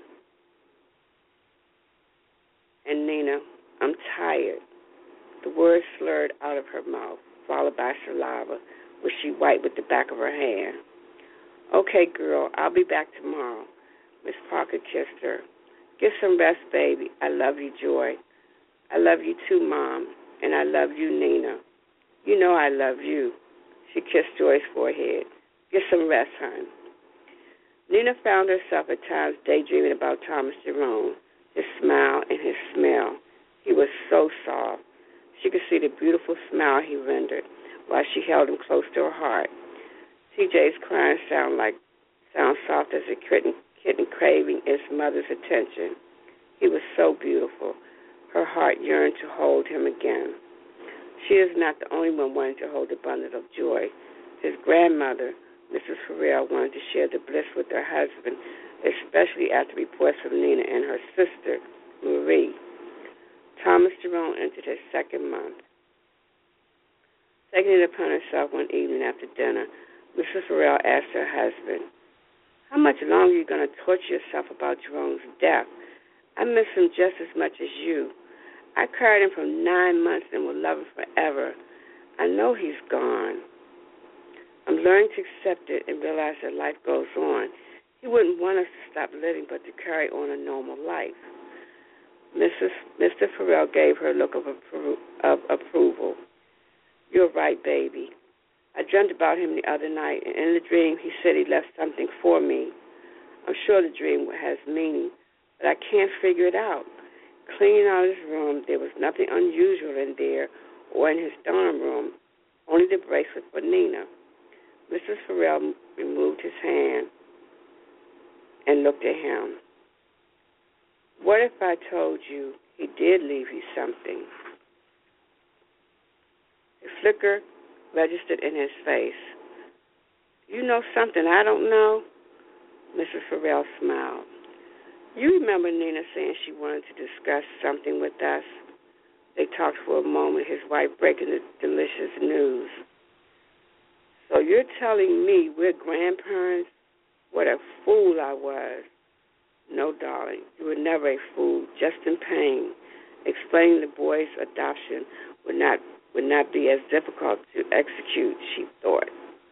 Speaker 3: And Nina, I'm tired. The words slurred out of her mouth, followed by saliva, which she wiped with the back of her hand. Okay, girl, I'll be back tomorrow. Miss Parker kissed her. Get some rest, baby. I love you, Joy. I love you too, Mom. And I love you, Nina. You know I love you. She kissed Joy's forehead. Get some rest, hon. Nina found herself at times daydreaming about Thomas Jerome, his smile and his smell. He was so soft. She could see the beautiful smile he rendered while she held him close to her heart. TJ's crying sound soft as a kitten craving its mother's attention. He was so beautiful. Her heart yearned to hold him again. She is not the only one wanting to hold a bundle of joy. His grandmother, Mrs. Farrell, wanted to share the bliss with her husband, especially after reports from Nina and her sister, Marie. Thomas Jerome entered his 2nd month. Taking it upon herself one evening after dinner, Mrs. Farrell asked her husband, how much longer are you going to torture yourself about Jerome's death? I miss him just as much as you. I carried him for 9 months and will love him forever. I know he's gone. I'm learning to accept it and realize that life goes on. He wouldn't want us to stop living but to carry on a normal life. Mr. Farrell gave her a look of approval. You're right, baby. I dreamt about him the other night, and in the dream he said he left something for me. I'm sure the dream has meaning, but I can't figure it out. Cleaning out his room, there was nothing unusual in there or in his dorm room, only the bracelet for Nina. Mrs. Farrell removed his hand and looked at him. What if I told you he did leave you something? A flicker registered in his face. You know something I don't know? Mrs. Farrell smiled. You remember Nina saying she wanted to discuss something with us? They talked for a moment, his wife breaking the delicious news. So you're telling me we're grandparents? What a fool I was. No, darling, you were never a fool, just in pain. Explaining the boy's adoption would not be as difficult to execute, she thought.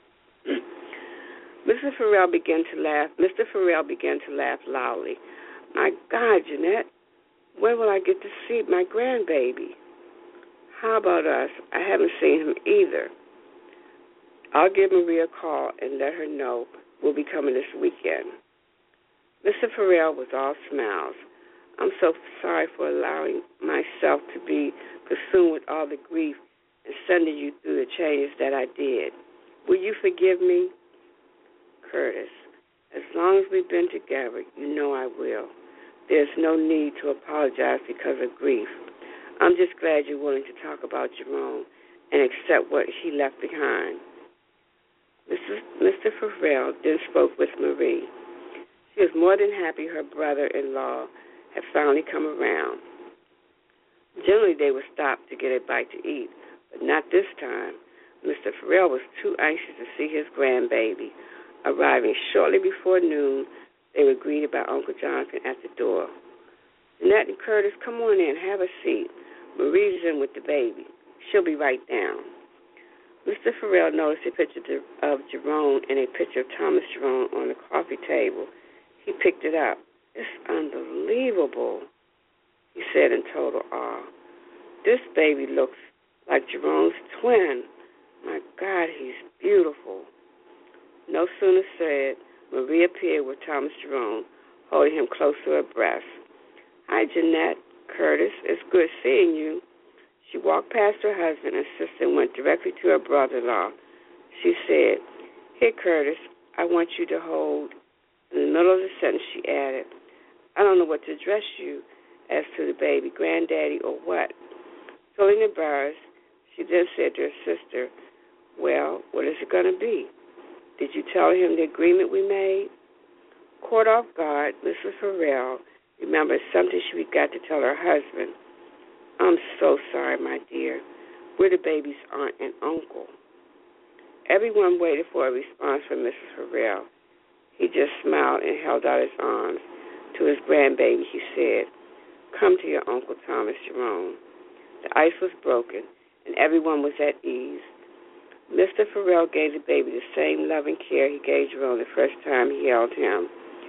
Speaker 3: Mr. Farrell began to laugh loudly. My God, Jeanette, when will I get to see my grandbaby? How about us? I haven't seen him either. I'll give Maria a call and let her know we'll be coming this weekend. Mr. Farrell was all smiles. I'm so sorry for allowing myself to be consumed with all the grief and sending you through the changes that I did. Will you forgive me? Curtis, as long as we've been together, you know I will. There's no need to apologize because of grief. I'm just glad you're willing to talk about Jerome and accept what he left behind. Mr. Farrell then spoke with Marie. She was more than happy her brother-in-law had finally come around. Generally, they would stop to get a bite to eat, but not this time. Mr. Farrell was too anxious to see his grandbaby. Arriving shortly before noon, they were greeted by Uncle Jonathan at the door. Jeanette and Curtis, come on in, have a seat. Marie's in with the baby. She'll be right down. Mr. Farrell noticed a picture of Jerome and a picture of Thomas Jerome on the coffee table. He picked it up. It's unbelievable, he said in total awe. This baby looks like Jerome's twin. My God, he's beautiful. No sooner said, Marie appeared with Thomas Jerome, holding him close to her breast. Hi, Jeanette, Curtis. It's good seeing you. She walked past her husband and sister and went directly to her brother-in-law. She said, Here, Curtis, I want you to hold. In the middle of the sentence, she added, I don't know what to address you as to the baby, granddaddy or what. Feeling embarrassed, she then said to her sister, Well, what is it going to be? Did you tell him the agreement we made? Caught off guard, Mrs. Farrell remembered something she forgot to tell her husband. I'm so sorry, my dear. We're the baby's aunt and uncle. Everyone waited for a response from Mrs. Farrell. He just smiled and held out his arms. To his grandbaby, he said, Come to your Uncle Thomas Jerome. The ice was broken, and everyone was at ease. Mr. Farrell gave the baby the same loving care he gave Jerome the first time he held him.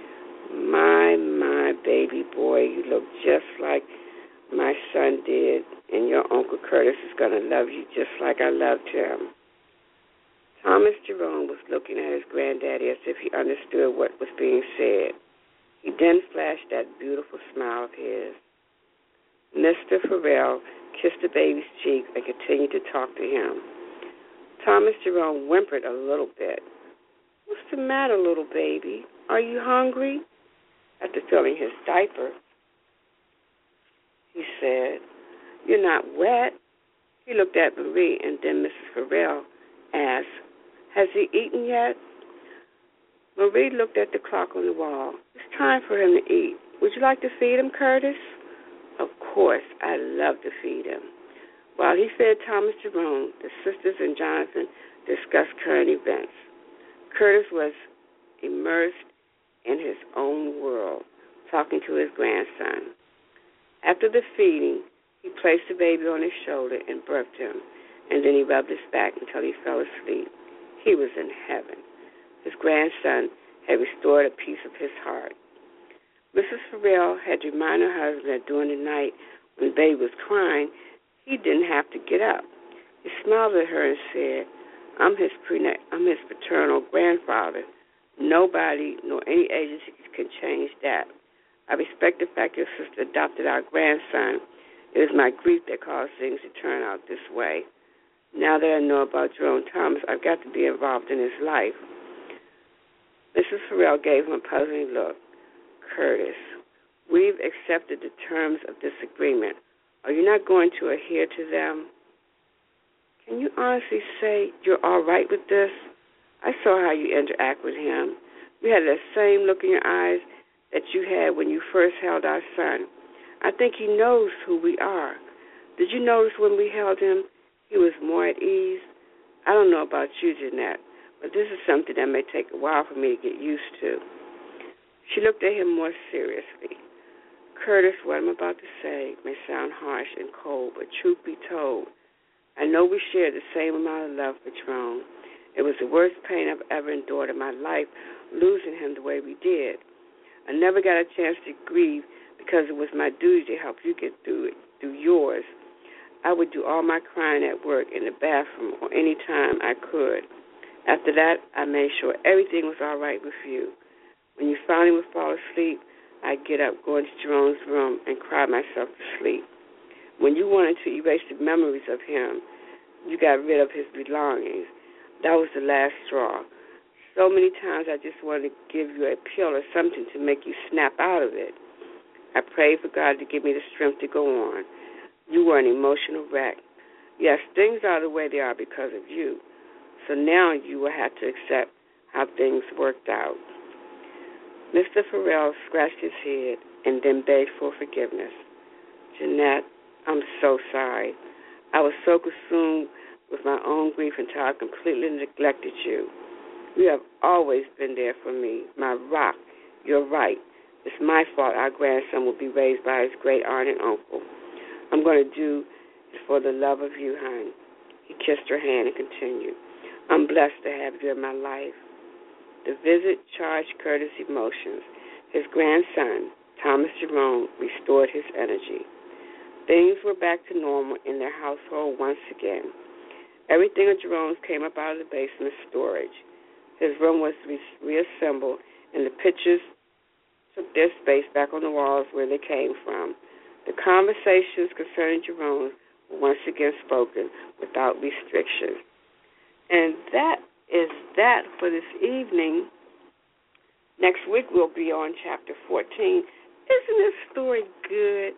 Speaker 3: My baby boy, you look just like my son did, and your Uncle Curtis is going to love you just like I loved him. Thomas Jerome was looking at his granddaddy as if he understood what was being said. He then flashed that beautiful smile of his. Mr. Farrell kissed the baby's cheek and continued to talk to him. Thomas Jerome whimpered a little bit. What's the matter, little baby? Are you hungry? After filling his diaper, he said, You're not wet. He looked at Marie, and then Mrs. Farrell asked, Has he eaten yet? Marie looked at the clock on the wall. It's time for him to eat. Would you like to feed him, Curtis? Of course, I love to feed him. While he fed Thomas Jerome, the sisters and Jonathan discussed current events. Curtis was immersed in his own world, talking to his grandson. After the feeding, he placed the baby on his shoulder and birthed him, and then he rubbed his back until he fell asleep. He was in heaven. His grandson had restored a piece of his heart. Mrs. Farrell had to remind her husband that during the night when the baby was crying, he didn't have to get up. He smiled at her and said, I'm his paternal grandfather. Nobody nor any agency can change that. I respect the fact your sister adopted our grandson. It was my grief that caused things to turn out this way. Now that I know about Jerome Thomas, I've got to be involved in his life. Mrs. Farrell gave him a puzzling look. Curtis, we've accepted the terms of this agreement. Are you not going to adhere to them? Can you honestly say you're all right with this? I saw how you interact with him. You had that same look in your eyes that you had when you first held our son. I think he knows who we are. Did you notice when we held him, he was more at ease? I don't know about you, Jeanette, but this is something that may take a while for me to get used to. She looked at him more seriously. Curtis, what I'm about to say may sound harsh and cold, but truth be told, I know we share the same amount of love for Jerome. It was the worst pain I've ever endured in my life, losing him the way we did. I never got a chance to grieve because it was my duty to help you get through yours. I would do all my crying at work, in the bathroom, or any time I could. After that, I made sure everything was all right with you. When you finally would fall asleep, I'd get up, go into Jerome's room, and cry myself to sleep. When you wanted to erase the memories of him, you got rid of his belongings. That was the last straw. So many times I just wanted to give you a pill or something to make you snap out of it. I prayed for God to give me the strength to go on. You were an emotional wreck. Yes, things are the way they are because of you. So now you will have to accept how things worked out. Mr. Farrell scratched his head and then begged for forgiveness. Jeanette, I'm so sorry. I was so consumed with my own grief until I completely neglected you. You have always been there for me, my rock. You're right. It's my fault our grandson will be raised by his great aunt and uncle. I'm going to do it for the love of you, hon. He kissed her hand and continued. I'm blessed to have you in my life. The visit charged Curtis' emotions. His grandson, Thomas Jerome, restored his energy. Things were back to normal in their household once again. Everything of Jerome's came up out of the basement storage. His room was reassembled, and the pictures took their space back on the walls where they came from. The conversations concerning Jerome were once again spoken without restriction. And that is that for this evening. Next week we'll be on chapter 14. Isn't this story good?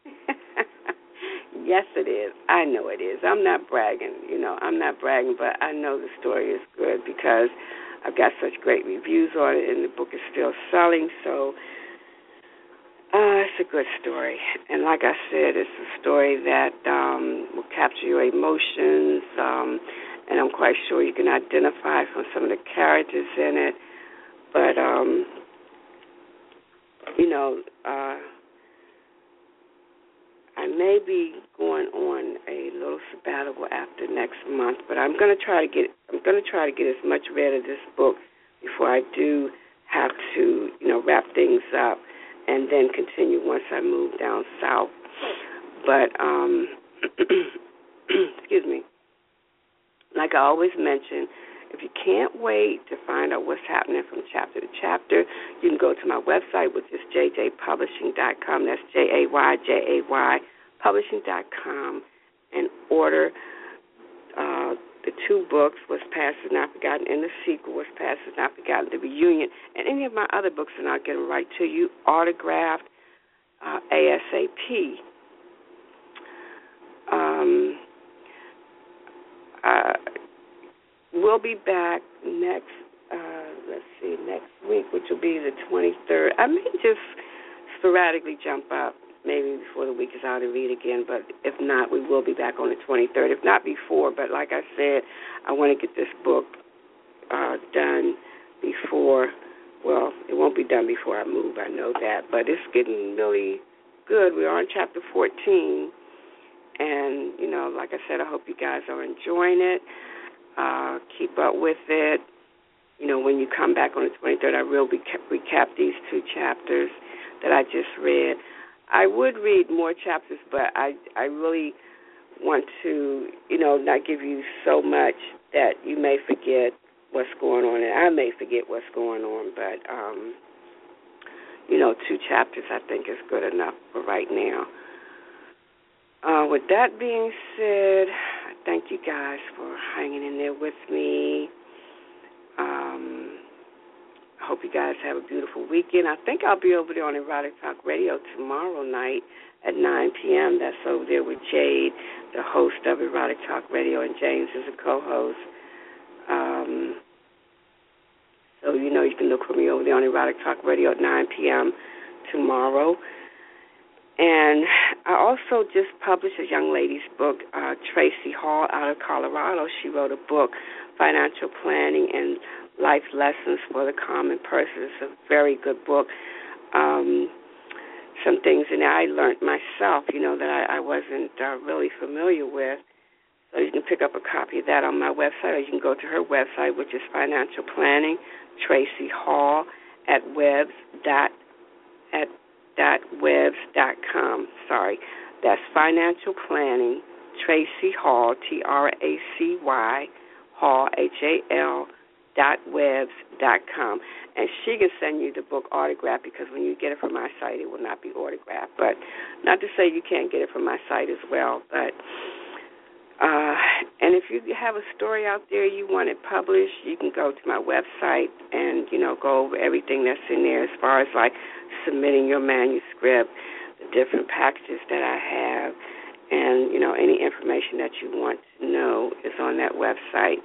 Speaker 3: Yes, it is. I know it is. I'm not bragging. I'm not bragging, but I know the story is good because I've got such great reviews on it, and the book is still selling. So it's a good story. And like I said, it's a story that will capture your emotions, and I'm quite sure you can identify from some of the characters in it. But, I may be going on a little sabbatical after next month, but I'm going to try to get as much read of this book before I do have to, wrap things up and then continue once I move down south. But excuse me. Like I always mention, if you can't wait to find out what's happening from chapter to chapter, you can go to my website, which is jjpublishing.com. That's JAYJAY publishing.com, and order the two books, What's Past Is Not Forgotten, and the sequel, What's Past Is Not Forgotten, The Reunion, and any of my other books, and I'll get them right to you, autographed ASAP. We'll be back next week, which will be the 23rd. I may just sporadically jump up, maybe before the week is out and read again, but if not, we will be back on the 23rd, if not before. But like I said, I want to get this book done before, well, it won't be done before I move, I know that, but it's getting really good. We're on chapter 14, and, like I said, I hope you guys are enjoying it. Keep up with it. When you come back on the 23rd, I will recap these two chapters that I just read. I would read more chapters, but I really want to, not give you so much that you may forget what's going on, and I may forget what's going on, but, 2 chapters I think is good enough for right now. With that being said, I thank you guys for hanging in there with me. I hope you guys have a beautiful weekend. I think I'll be over there on Erotic Talk Radio tomorrow night at 9 p.m. That's over there with Jade, the host of Erotic Talk Radio, and James is a co-host. So, you can look for me over there on Erotic Talk Radio at 9 p.m. tomorrow. And I also just published a young lady's book, Tracy Hall out of Colorado. She wrote a book, Financial Planning and Life Lessons for the Common Person. It's a very good book. Some things in there I learned myself, that I wasn't really familiar with. So you can pick up a copy of that on my website, or you can go to her website, which is Financial Planning, Tracy Hall at webs.com. Sorry, that's Financial Planning, Tracy Hall, Tracy, Hall, HAL.webs.com. And she can send you the book autographed, because when you get it from my site, it will not be autographed. But not to say you can't get it from my site as well. But and if you have a story out there you want it published, you can go to my website and, go over everything that's in there as far as, like, submitting your manuscript, the different packages that I have, and, any information that you want to know is on that website.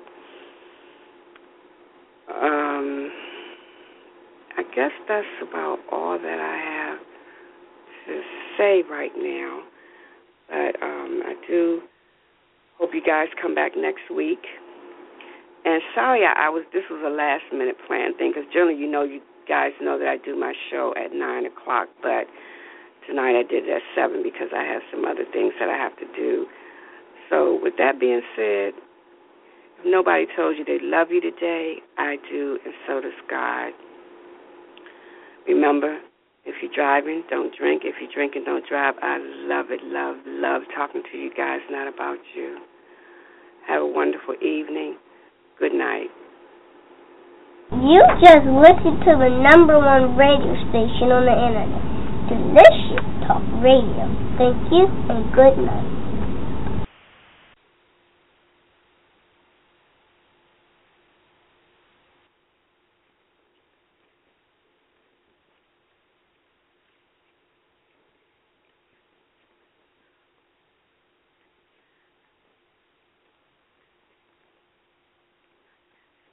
Speaker 3: I guess that's about all that I have to say right now. But I do hope you guys come back next week. And sorry, this was a last-minute plan thing, because generally, you guys know that I do my show at 9 o'clock, but tonight I did it at 7 because I have some other things that I have to do. So with that being said, if nobody told you they love you today, I do, and so does God. Remember, if you're driving, don't drink. If you're drinking, don't drive. I love it, love talking to you guys, not about you. Have a wonderful evening. Good night.
Speaker 5: You just listened to the #1 radio station on the internet, Delicious Talk Radio. Thank you and good night.